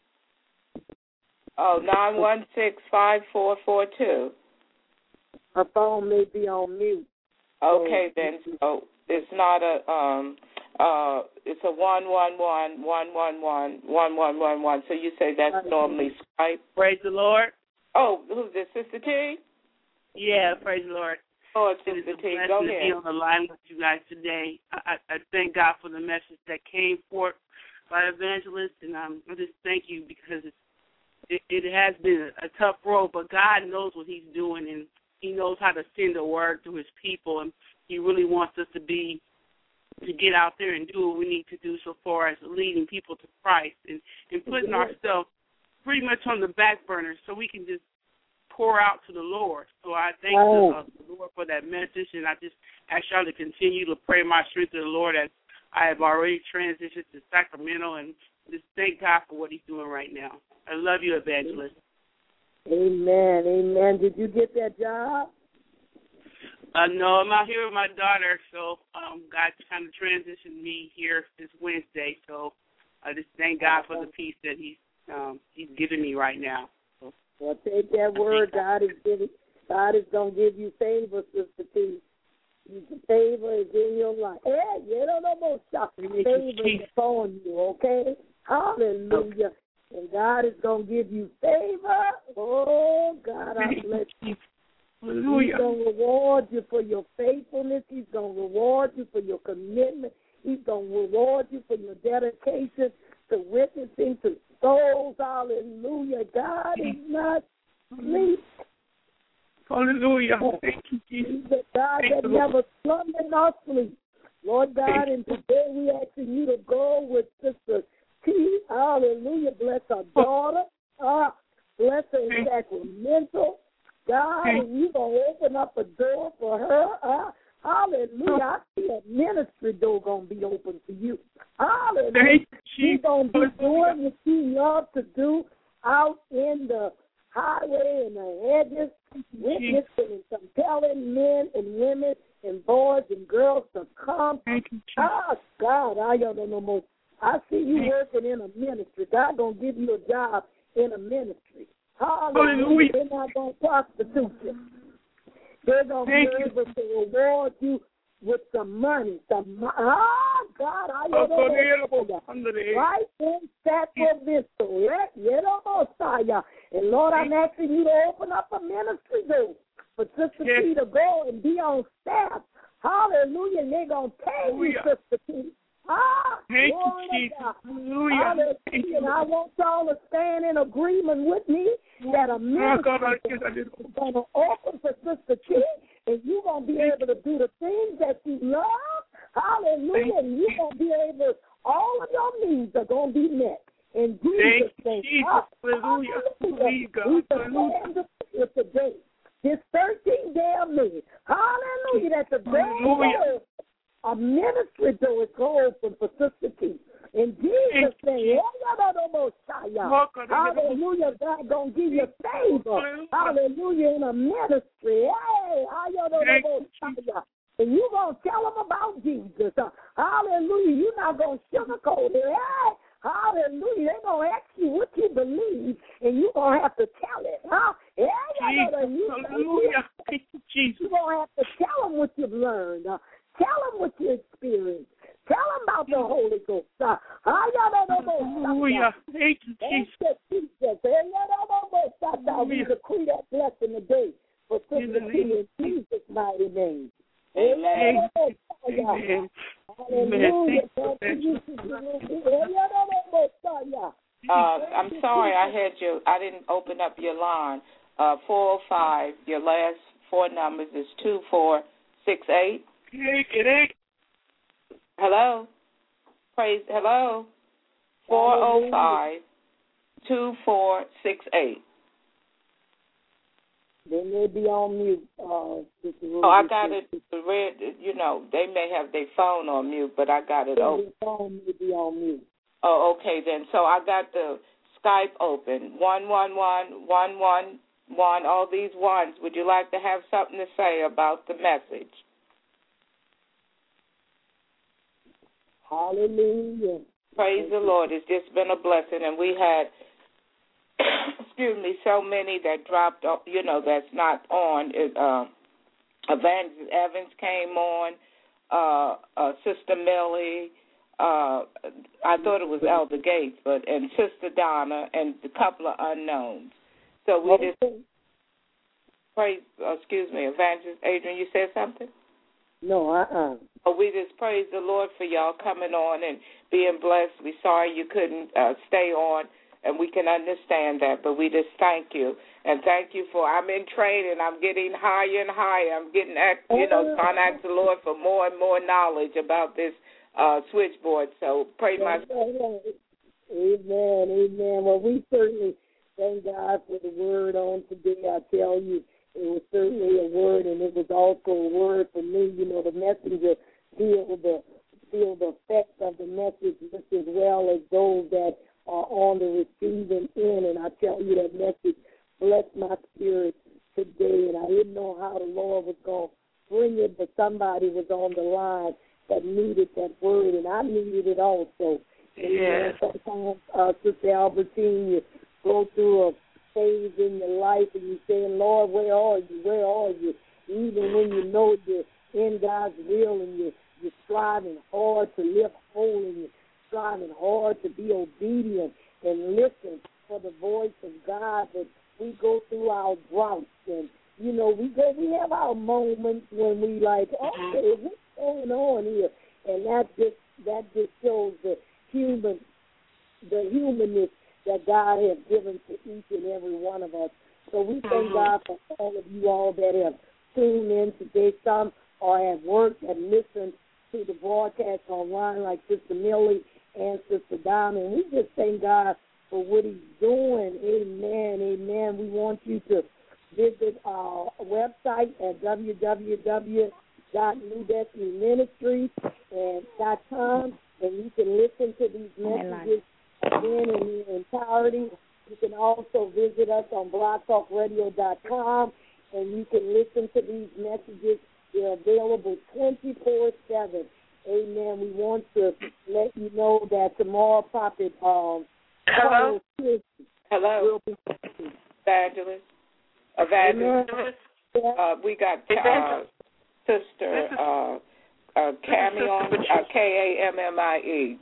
Oh, nine one six, five four four two. Her phone may be on mute. Okay, then. So it's not a, um, uh, it's a one one one, one one one, one one one one. So you say that's normally Skype? Praise the Lord. Oh, who's this, Sister T? Yeah, praise the Lord. Oh, it is Sister a T, blessing go to ahead. be on the line with you guys today. I, I thank God for the message that came forth by Evangelist, and um, I just thank you because it's, it, it has been a tough road, but God knows what he's doing, and he knows how to send a word to his people, and he really wants us to be, to get out there and do what we need to do so far as leading people to Christ and, and putting ourselves pretty much on the back burner so we can just pour out to the Lord. So I thank oh. the, uh, the Lord for that message, and I just ask y'all to continue to pray my strength to the Lord as I have already transitioned to Sacramento, and just thank God for what he's doing right now. I love you, Evangelist. Amen, amen. Did you get that job? Uh, no, I'm out here with my daughter, so um, God kind of transitioned me here this Wednesday, so I just thank God for the peace that he's, um, he's giving me right now. Well, take that word. God is giving. God is gonna give you favor, Sister T. Favor is in your life. Yeah, you don't know more stuff. Favor is upon you. Okay. Hallelujah. Okay. And God is gonna give you favor. Oh God, I bless you. Hallelujah. He's gonna reward you for your faithfulness. He's gonna reward you for your commitment. He's gonna reward you for your dedication to witnessing to souls. Hallelujah. God is not asleep. Hallelujah. Thank you, Jesus. He's a God Thank that never slumber nor sleep. Lord God, and today we asking you to go with Sister T. Hallelujah. Bless her daughter. Uh, bless her in Sacramento. God, and you're going to open up a door for her. Uh, hallelujah. I see a ministry door going to be open for you. Hallelujah. You're going to be doing what you love to do out in the highway and the hedges, witnessing and compelling men and women and boys and girls to come. Oh, God, I don't know no more. I see you working in a ministry. God going to give you a job in a ministry. Hallelujah. They're not going to prostitute you. They're going to be able to reward you with some money. Some mo- oh, God, I don't know. Right in Sacramento. And Lord, I'm asking you to open up a ministry door for Sister yes. T to go and be on staff. Hallelujah. And they're going to pay you, Sister T. Ah, Thank glory you, to God. Hallelujah. Hallelujah. And I want y'all to stand in agreement with me that a ministry is going to open for Sister T, and you're going to be able to do the things that you love. Hallelujah. And you're going to be able, all of your needs are going to be met. In Jesus' name. Hallelujah. Hallelujah. Hallelujah. With the day. This thirteenth day of May. Hallelujah. That's the day. A ministry door is going to open for Sister T. In Jesus' name. Hallelujah. God going to give you favor. Hallelujah. In a ministry. Hey, and you're going to tell them about Jesus. Hallelujah. You're not going to sugarcoat it. Hey, hallelujah. They're going to ask you what you believe, and you're going to have to tell it. Huh? Yeah, hallelujah. You're going to have to tell them what you've learned. Uh, tell them what you experienced. Tell them about the Holy Ghost. Uh, hallelujah. Thank you, Jesus. We decree that blessing today for In the name of Jesus' mighty name. Amen. Amen. Hallelujah. Uh, I'm sorry, I had you. I didn't open up your line. Uh, four oh five. Your last four numbers is two four six eight. Hello. Praise. Hello. Four oh five two four six eight. They may be on mute. Uh, oh, I got it. The red. You know, they may have their phone on mute, but I got it open. Their phone may be on mute. Oh, okay then. So I got the Skype open. One one one one one one. All these ones. Would you like to have something to say about the message? Hallelujah. Praise the Lord. It's just been a blessing, and we had, excuse me, so many that dropped off. You know, that's not on. It, uh, Evangelist Evans came on. Uh, uh, Sister Millie. Uh, I thought it was Elder Gates, but and Sister Donna and a couple of unknowns. So we okay. just praise. Uh, excuse me, Evangelist Adrian, you said something? No, uh-uh. Oh, we just praise the Lord for y'all coming on and being blessed. We're sorry you couldn't uh, stay on, and we can understand that, but we just thank you. And thank you for, I'm in training. I'm getting higher and higher. I'm getting, you know, trying to ask the Lord for more and more knowledge about this uh, switchboard. So pray my... Amen, amen. Well, we certainly thank God for the word on today. I tell you, it was certainly a word, and it was also a word for me. You know, the messenger feel the feel the effect of the message just as well as those that are on the receiving end. And I tell you, that message blessed my spirit today, and I didn't know how the Lord was going to bring it, but somebody was on the line that needed that word, and I needed it also. Yeah. Sometimes, uh, Sister Albertine, you go through a phase in your life and you're saying, Lord, where are you? Where are you? Even when you know you're in God's will and you're, you're striving hard to live holy and you're striving hard to be obedient and listen for the voice of God, but we go through our droughts and, you know, we go, we have our moments when we like, okay, what's going on here? And that just, that just shows the human, the humanness that God has given to each and every one of us. So we thank God for all of you all that have tuned in today. Some are at work and listen to the broadcast online like Sister Millie and Sister Diamond. We just thank God for what he's doing. Amen, amen. We want you to visit our website at w w w dot new destiny ministries dot com, and you can listen to these messages again in their entirety. You can also visit us on blog talk radio dot com, and you can listen to these messages. They're available twenty-four seven. Amen. We want to let you know that tomorrow, Prophet um, Hello? Carlos Hello? will be Evangelist? Evangelist? Uh, we got uh, Sister uh, uh, Cammy on, uh, K A M M I E.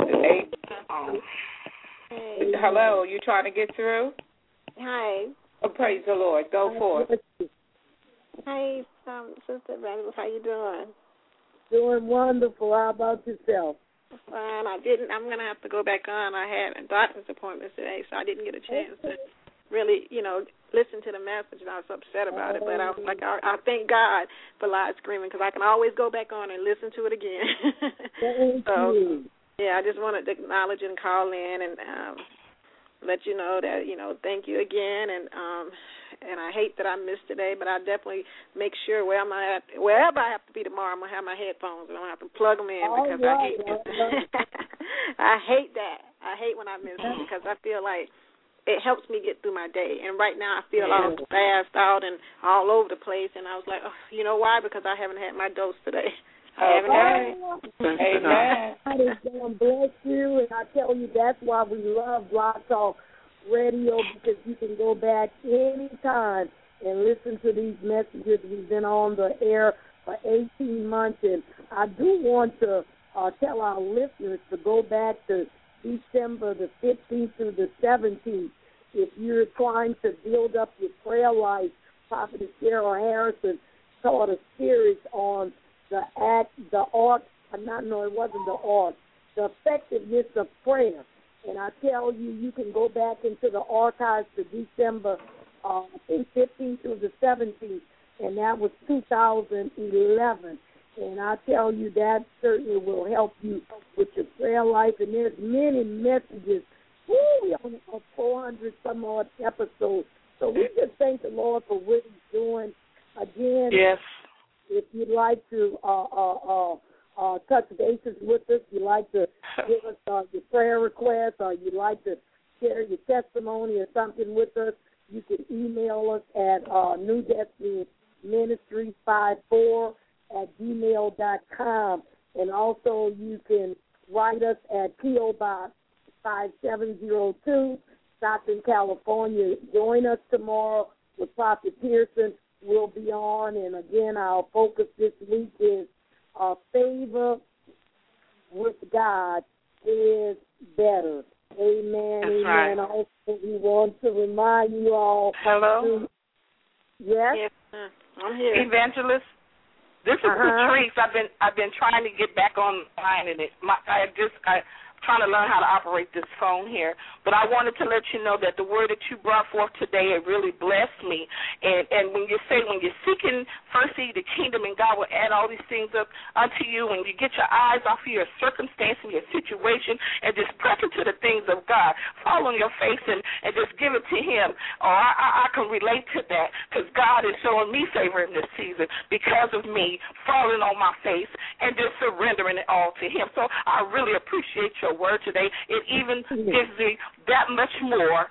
Hey. Hello, are you trying to get through? Hi. Oh, praise the Lord. Go forth. Hi, um, Sister Evangelist. How you doing? Doing wonderful. How about yourself? Fine. I didn't. I'm gonna have to go back on. I had a doctor's appointment today, so I didn't get a chance to really, you know, listen to the message, and I was upset about it. But I was like, I, I thank God for live screaming because I can always go back on and listen to it again. Thank so, you. yeah, I just wanted to acknowledge and call in and um, let you know that, you know, thank you again. And um, and I hate that I missed today, but I definitely make sure where I'm at, wherever I have to be tomorrow, I'm gonna have my headphones and I'm gonna have to plug them in because All I right, hate all right. I hate that. I hate when I miss it because I feel like it helps me get through my day. And right now I feel Yeah. all spazzed out and all over the place. And I was like, oh, you know why? Because I haven't had my dose today. I haven't had it. Amen. God is going to bless you, and I tell you that's why we love Blog Talk Radio, because you can go back anytime and listen to these messages. We've been on the air for eighteen months, and I do want to uh, tell our listeners to go back to December the fifteenth through the seventeenth. If you're trying to build up your prayer life Prophetess Cheryl Harrison taught a series on the act, the art, not no, it wasn't the art, the effectiveness of prayer. And I tell you, you can go back into the archives to December, uh, I think fifteenth through the seventeenth, and that was two thousand eleven. And I tell you, that certainly will help you with your prayer life. And there's many messages. Woo, we on four hundred some odd episodes. So we just thank the Lord for what he's doing. Again, yes. If you'd like to uh, uh, uh, uh, touch bases with us, you'd like to give us uh, your prayer requests, or you'd like to share your testimony or something with us, you can email us at uh, New Destiny Ministries fifty-four at gmail dot com. And also you can write us at P O Box five seven zero two, Stockton, California. Join us tomorrow with Prophet Pearson. We'll be on. And, again, our focus this week is uh, favor with God is better. Amen. That's amen. Right. Also, we want to remind you all. Hello? To, yes? Yes, I'm here. Evangelist? This is Uh-huh. Patrice. I've been I've been trying to get back online, and it my, I just I trying to learn how to operate this phone here. But I wanted to let you know that the word that you brought forth today, it really blessed me. And and when you say, when you're seeking first the kingdom, and God will add all these things up unto you, and you get your eyes off of your circumstance and your situation and just press into the things of God, fall on your face and, and just give it to him. Oh, I, I, I can relate to that, because God is showing me favor in this season because of me falling on my face and just surrendering it all to him. So I really appreciate your word today. It even gives me that much more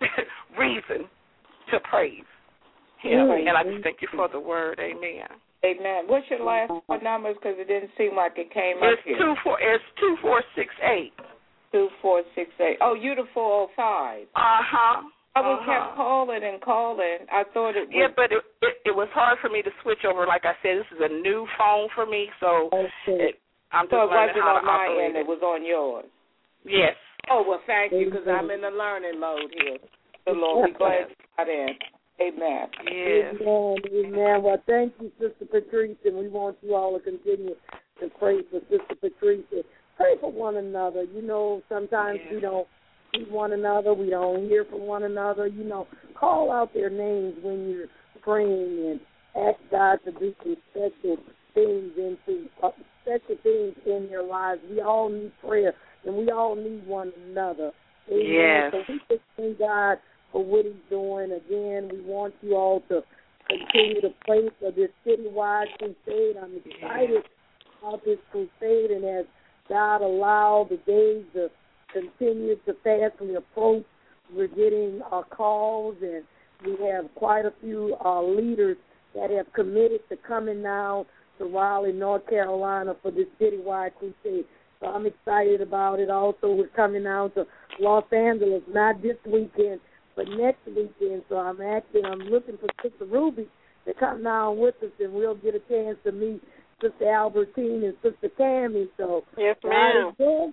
reason to praise him. Mm-hmm. And I just thank you for the word. Amen. Amen. What's your last four numbers? Because it didn't seem like it came It's up here. two four. It's two four six eight. Two four six eight. Oh, you the four oh five. Uh huh. I was uh-huh. kept calling and calling. I thought it was. Yeah, but it, it it was hard for me to switch over. Like I said, this is a new phone for me, so Okay. it, I'm just So it learning wasn't how to on my operate end. It was on yours. Yes. Oh, well, thank you, because I'm in the learning mode here. The Lord, we glad you got in. Amen. Yes. Amen. Amen. Well, thank you, Sister Patrice, and we want you all to continue to pray for Sister Patrice. Pray for one another. You know, sometimes yes. we don't see one another. We don't hear from one another. You know, call out their names when you're praying and ask God to do some special things into uh, special things in their lives. We all need prayer, and we all need one another. Amen. Yes. So we just thank God for what he's doing. Again, we want you all to continue to pray for this citywide crusade. I'm excited yes. about this crusade, and as God allow the days to continue to fastly approach, we're getting uh, calls, and we have quite a few uh, leaders that have committed to coming now to Raleigh, North Carolina for this citywide crusade. So I'm excited about it. Also, we're coming out to Los Angeles, not this weekend, but next weekend. So I'm asking, I'm looking for Sister Ruby to come down with us, and we'll get a chance to meet Sister Albertine and Sister Tammy. So yes, ma'am.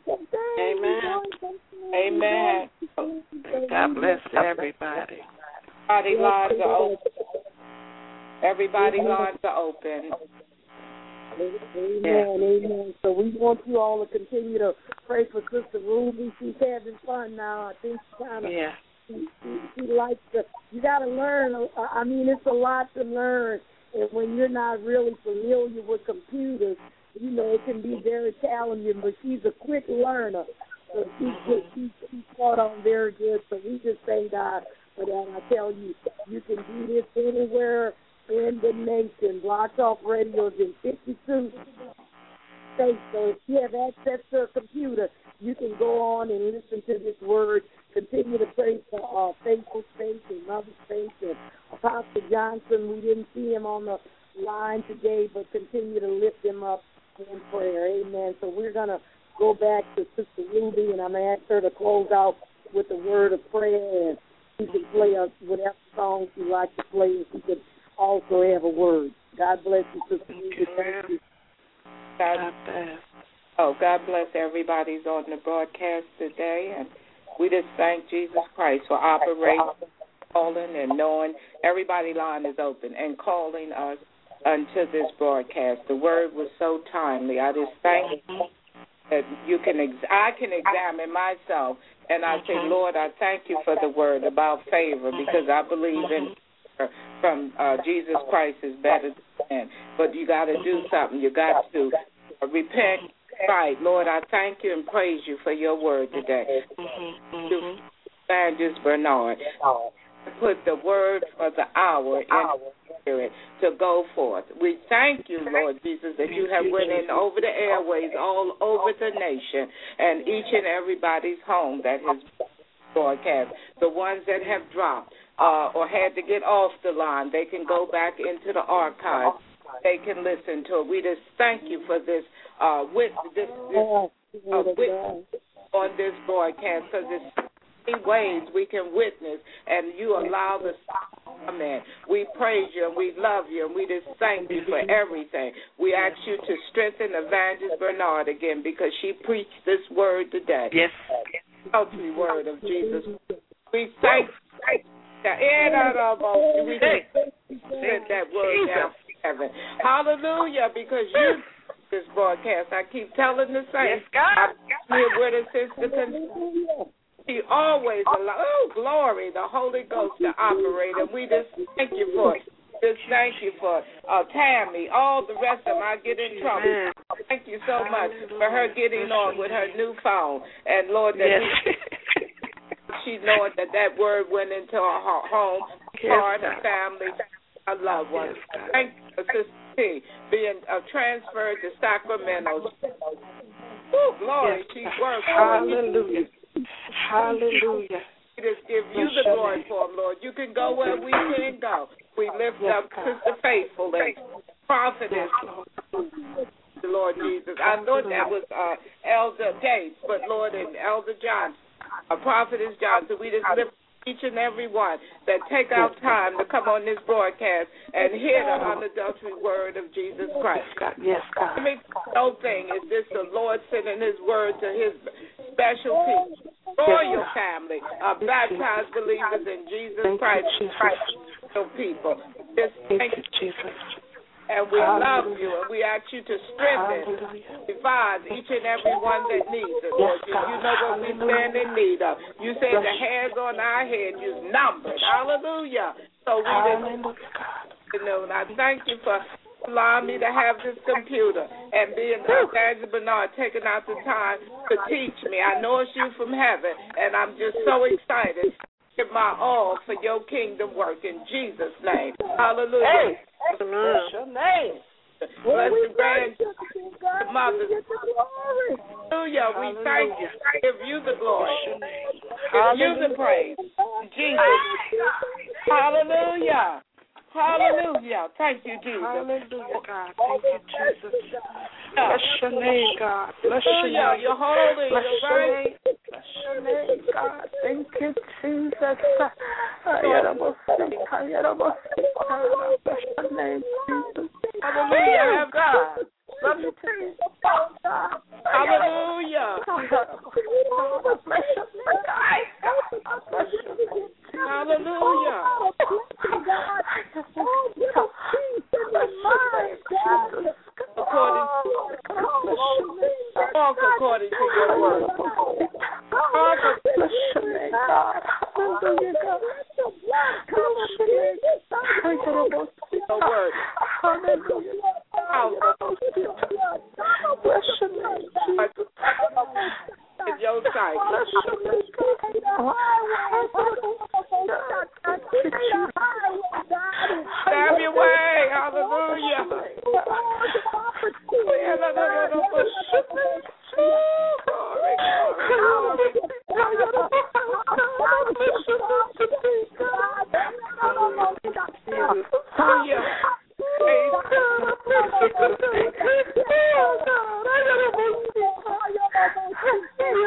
Amen. Amen. God bless everybody. Everybody lines are open. Everybody lines are open. Amen, amen. So we want you all to continue to pray for Sister Ruby. She's having fun now. I think she kind of, yeah. she, she, she likes to, you got to learn. I mean, it's a lot to learn. And when you're not really familiar with computers, you know, it can be very challenging, but she's a quick learner. So she's, good. she's, she's caught on very good. So we just thank God for that. And I tell you, you can do this anywhere in the nation. Blog Talk Radio is in fifty-two states. So if you have access to a computer, you can go on and listen to this word. Continue to pray for uh, Faithful Faith and Mother Faith and Apostle Johnson. We didn't see him on the line today, but continue to lift him up in prayer. Amen. So we're going to go back to Sister Ruby, and I'm going to ask her to close out with a word of prayer, and she can play a, whatever song she likes to play, and she could also have a word. God bless you, Sister Ruby. Thank you. God bless. Oh, God bless everybody's on the broadcast today, and we just thank Jesus Christ for operating, calling, and knowing everybody line is open and calling us unto this broadcast. The word was so timely. I just thank you that you can, ex- I can examine myself, and I say, Lord, I thank you for the word about favor, because I believe in from uh, Jesus Christ is better than. But you got to do something. You got to uh, repent. Right, Lord, I thank you and praise you for your word today. To Evangelist Bernard, put the word for the hour in the spirit to go forth. We thank you, Lord Jesus, that you have went in over the airways, all over the nation, and each and everybody's home that has broadcast. The ones that have dropped uh, or had to get off the line, they can go back into the archives. They can listen to it. We just thank you for this uh, with this, this uh, witness on this broadcast, because there's so many ways we can witness, and you allow the come in. We praise you and we love you, and we just thank you for everything. We ask you to strengthen Evangelist Bernard again, because she preached this word today. Yes. Ultimate word of Jesus. We thank you. We send that word down to heaven. Hallelujah, because you this broadcast. I keep telling the saints. Yes, God. I'm here with a sister. He always allows, oh, glory, the Holy Ghost to operate, and we just thank you for it. Just thank you for uh, Tammy, all the rest of them. I get in trouble. Thank you so much for her getting on with her new phone. And, Lord, that yes. she knowing that that word went into her home, heart, her family, her loved ones. Yes, thank you for Sister T being uh, transferred to Sacramento. Oh, glory, yes, she works. Hallelujah. Hallelujah. We just give you the glory for them, Lord. You can go where we can go. We lift yes, up Sister Faithful and Prophetess, the Lord Jesus. I thought that was uh, Elder Gates, but Lord, and Elder Johnson, uh, Prophetess Johnson, we just lift each and every one that take out time to come on this broadcast and hear the unadulterated word of Jesus Christ. Yes, God. I mean, no thing is this the Lord sending his word to his special people, royal family, uh, baptized believers in Jesus Christ, special people. Just thank you, Jesus. And we love you, and we ask you to strengthen, revive each and every one that needs it, Lord. You, you know what we stand in need of. You said the hairs on our head is numbered. Hallelujah. So we just, you know, and I thank you for allowing me to have this computer and being Evangelist Bernard taking out the time to teach me. I know it's you from heaven, and I'm just so excited. Give my all for your kingdom work in Jesus' name. Hallelujah. Hey. Bless your name. Bless the grand the mothers. Hallelujah. We thank you. Give you the glory. Give you the praise. Jesus. Hallelujah. Hallelujah. Thank you, Jesus. Hallelujah, God. Thank you, Jesus. Bless your name, God. Bless your name. You're holy. Bless You're your right. name. Bless your name, God. Thank you, Jesus. Bless your name, Jesus. Hallelujah. God. Love you, Jesus. Hallelujah. Bless your name, God. Bless your name. Hallelujah. According, walk according to your word. Walk Bless your name, God. Hallelujah, God. the word. Hallelujah. Bless your name, Jesus. In your sight. Bless your name, God. Have your way. Hallelujah.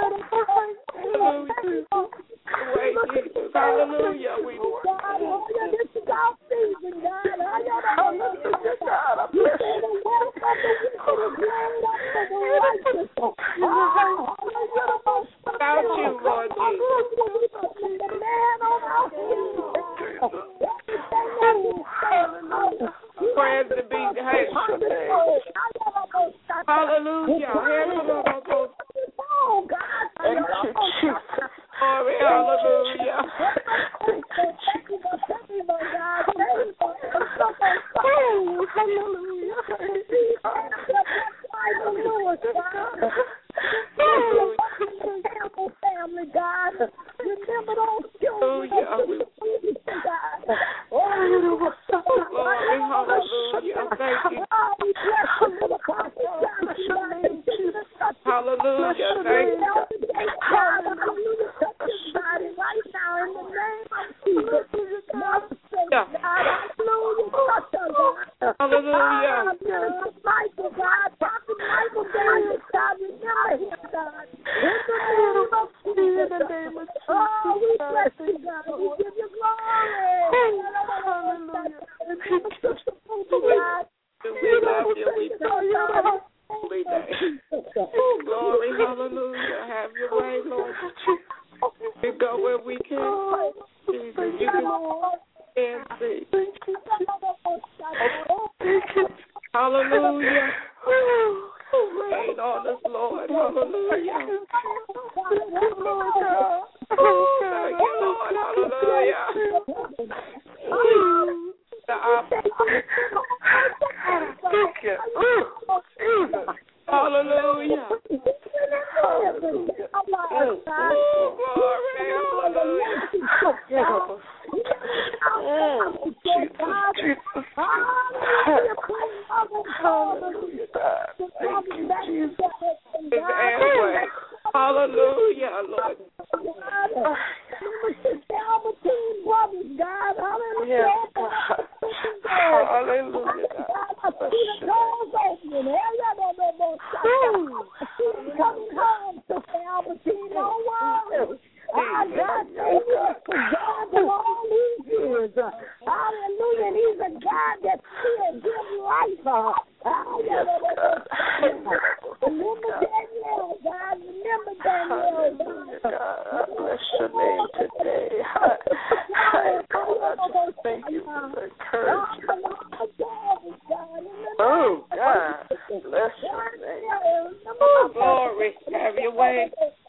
Hallelujah. We Prayers to be hey. Hallelujah. Oh, God. Glory, hallelujah. Family, God. Remember those children. Glory, hallelujah. Thank you. Hallelujah. Thank you. Right now, in the name of Jesus. Hallelujah. Michael, God. Prophet Michael, God. God, remember him, God. In the name of Jesus. Oh, we bless you, God. We give you glory. Hallelujah. We love you. We praise you. Holy day. Oh, glory. Hallelujah. Have your way, Lord. We go where we can. Jesus, you can see. Hallelujah. Rain on us, Lord. Hallelujah. Thank you, Lord. Hallelujah. The Thank you. Hallelujah. Hallelujah. Oh, glory. Hallelujah. Hallelujah, God. Thank you, Jesus. Hallelujah, Lord. God, hallelujah. Yes, God. Hallelujah, God. Coming home to Albertine, don't worry. I got you for God of all these years. Hallelujah. And he's a God that still gives life. Remember Danielle, God. Remember Danielle, God. I bless your name today. I, just thank you for the encouragement. Oh, God. Bless your name. Oh, glory. Have your way.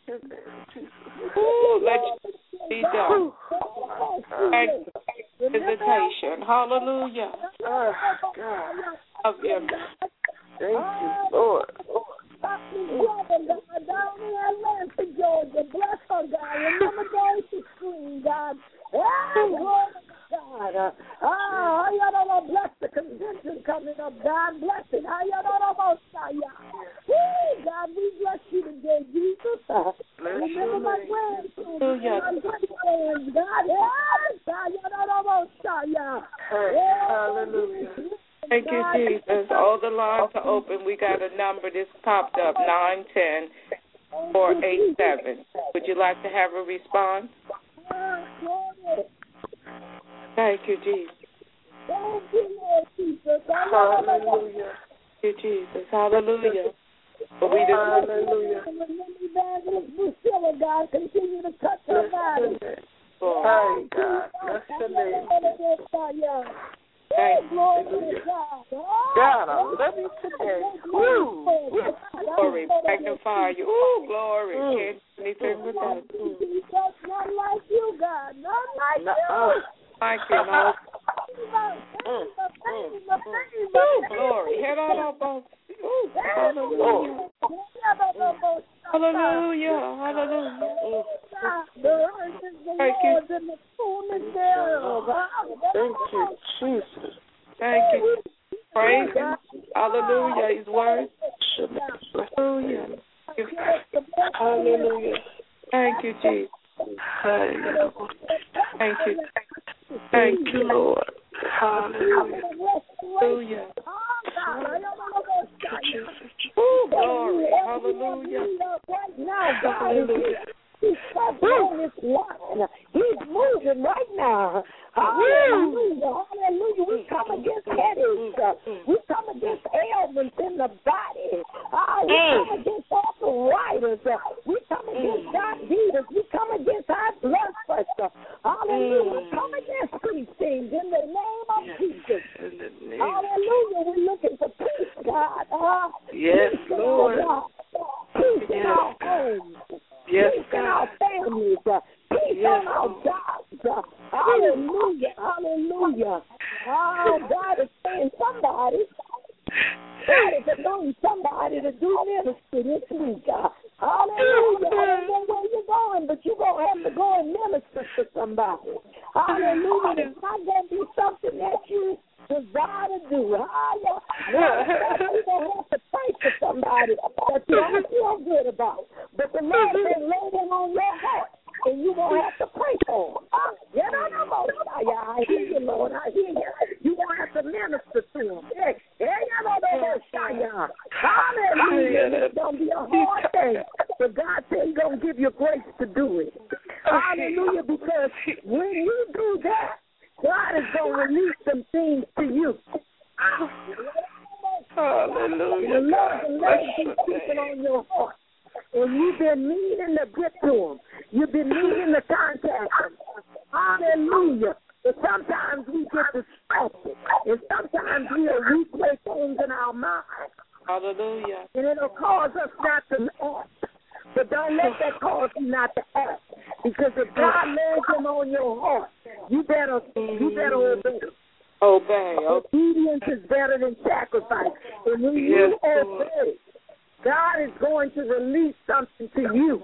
Ooh, let you be done. Thank you. Visitation. Hallelujah. Oh, God. Love you. Thank you, Lord. Down in Atlanta, Georgia. Bless her, God. Remember those who scream, God. Oh, God. Ah, I don't know. Bless the convention coming up, God. Bless it. I don't know. God, we bless you today, Jesus. Remember my grandchildren. My grandparents, God. Hallelujah. Thank you, Jesus. All the lines are open. We got a number that's popped up, nine ten, four eight seven. Would you like to have a response? Thank you, Jesus. Thank you, Lord Jesus. Hallelujah. Thank you, Jesus. Hallelujah. But we just, hallelujah. Priscilla, God, continue to touch her body. Hey, God. Bless your name. Thank you. God, I love you today. Woo. Glory. Magnify you. Ooh, glory. Mm. Can't do anything with that. Not like you, God. Not like no. you. Thank you, no. Mm. Mm. Glory. Head on up, both. Hallelujah. Hallelujah. Hallelujah. Thank you. Thank you, Jesus. Thank you. Praise Him. Hallelujah. His word. Hallelujah. Hallelujah. Thank you, Jesus. Thank you. Thank you, Lord. Hallelujah. Hallelujah. Oh, glory. Hallelujah. Hallelujah. He's on this line. He's moving right now. Hallelujah. Hallelujah. We come against headaches. We come against ailments in the body. Uh, we come against arthritis. We come against diabetes. We come against high blood pressure. Hallelujah. We come against these chains in the name of Yes. Jesus. In the name. Hallelujah. We're looking for peace, God. Uh, Yes, peace in Lord. our lives. Peace in Yes, our God. homes. Yes, Peace in our God. families. Uh, peace Yes, on our Lord. jobs. Uh, hallelujah. Hallelujah. Oh, God is saying somebody. God is anointing somebody to do ministry this week. Uh, hallelujah. I don't know where you're going, but you're going to have to go and minister to somebody. Hallelujah. It's not going to be something that you desire to do. Hallelujah. You're going to have to pray for somebody that you don't feel good about. But the Lord will lay them on your heart. And you're going to have to pray for them. Yeah, no, no, no, no. I hear you, Lord. I hear you. You're going to have to minister to them. Hey, hey, no, no, no, no. Hallelujah. It's going to be a hard thing. But God said He's going to give you grace to do it. Hallelujah. Because when you do that, God is going to release some things to you. Hallelujah. The Lord will lay these people on your heart. And you've been needing to get to them. You've been needing to contact them. Hallelujah. But sometimes we get distracted. And sometimes we'll replay things in our mind. Hallelujah. And it'll cause us not to act. But don't let that cause you not to act. Because if God lays them on your heart, you better, you better obey. Obey. Okay. Obedience is better than sacrifice. And when you Yes, obey, God is going to release something to you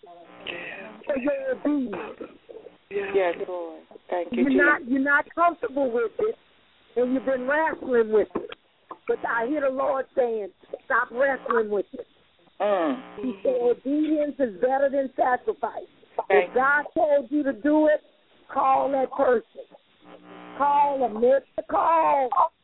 for your obedience. Yes, Lord. Thank you, You're Jesus. not, you're not comfortable with it, and you've been wrestling with it. But I hear the Lord saying, stop wrestling with it. Mm. He said obedience is better than sacrifice. Thank If God told you to do it, call that person. Call them. Make the call.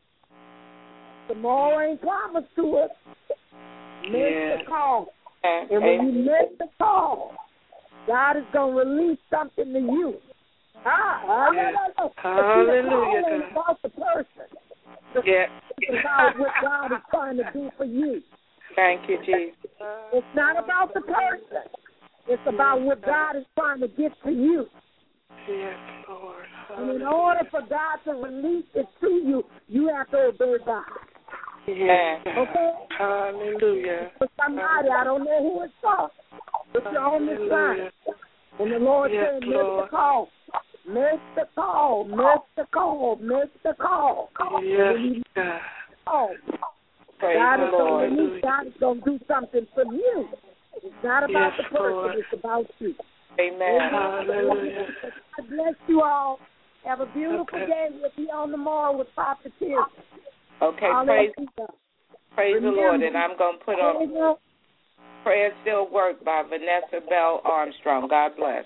Tomorrow ain't promised to us. Make Yeah. the call. And, And when you make the call, God is going to release something to you. Ah, Yes. hallelujah. Hallelujah, It's God. about the person. Yeah. It's about what God is trying to do for you. thank you, Jesus. It's not about the person. It's about what God is trying to get to you. Yes, Lord. And in order for God to release it to you, you have to obey God. Yes. Okay? Hallelujah. For somebody, I don't know who it's for, but you're on this line. And the Lord Yes, said, make Lord. the call. Make the call. Make the call. Make the call. Yes, God. Oh, Praise God the is going Lord. to release. God is going to do something for you. It's not about Yes, the person. Lord. It's about you. Amen. Hallelujah. God bless you all. Have a beautiful Okay. day. We'll be on tomorrow with Prophet Pierce. Okay, praise, Hallelujah. praise the Remember- Lord. And I'm going to put on Prayer Still Work by Vanessa Bell Armstrong. God bless.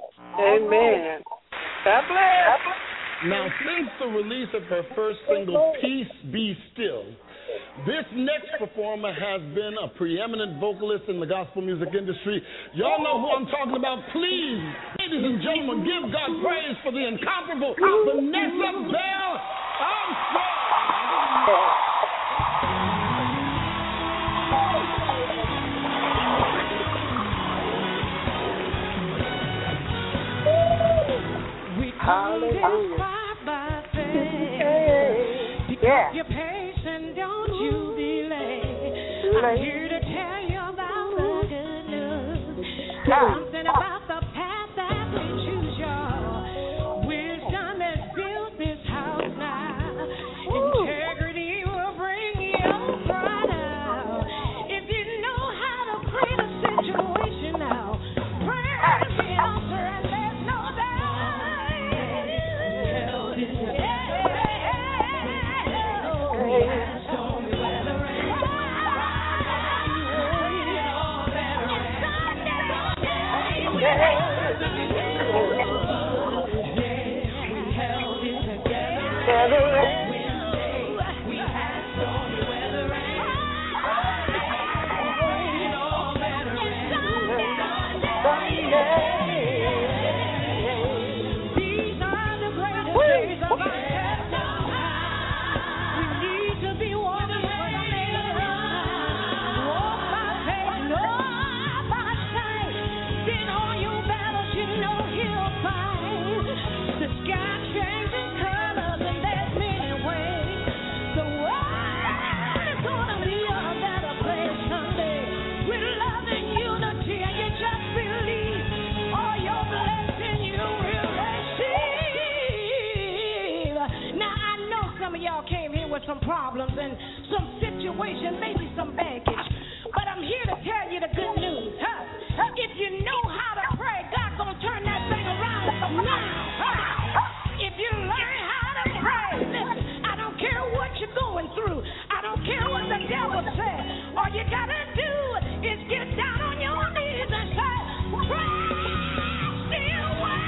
Amen. God bless. Now, since the release of her first single, Peace Be Still, this next performer has been a preeminent vocalist in the gospel music industry. Y'all know who I'm talking about. Please, ladies and gentlemen, give God praise for the incomparable Vanessa Bell Armstrong. Hallelujah. Yeah. You're patient, don't you delay. I'm here to tell you about the good news. Something about the path that we choose, y'all. Wisdom has built this house now. Integrity will bring you pride out. If you know how to pray the situation out, prayer is the answer, and there's no doubt. Yeah. The sky changes color. of y'all came here with some problems and some situation, maybe some baggage. But I'm here to tell you the good news. Huh? If you know how to pray, God's going to turn that thing around now. Huh? If you learn how to pray, listen, I don't care what you're going through. I don't care what the devil said. All you got to do is get down on your knees and say, pray still well.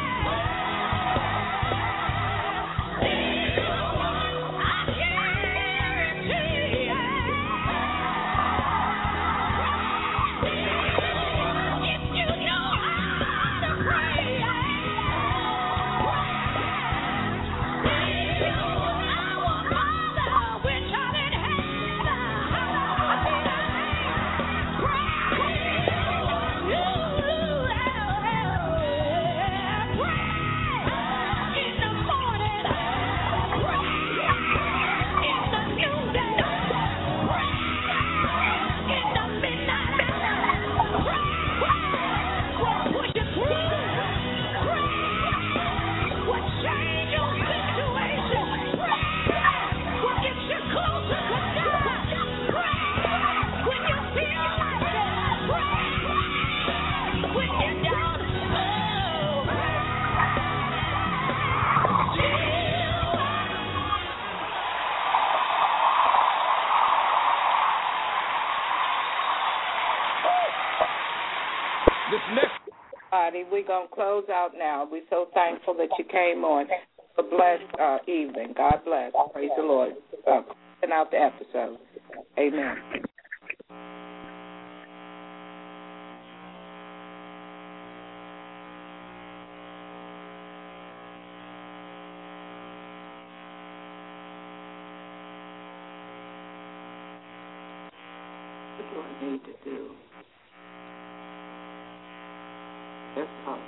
We're going to close out now. We're so thankful that you came on. A blessed uh, evening. God bless. Praise the Lord. Uh, closing out the episode. Amen. What do I need to do? Let's talk.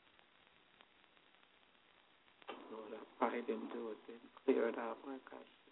Lord, I probably didn't do it, didn't clear it out like I should.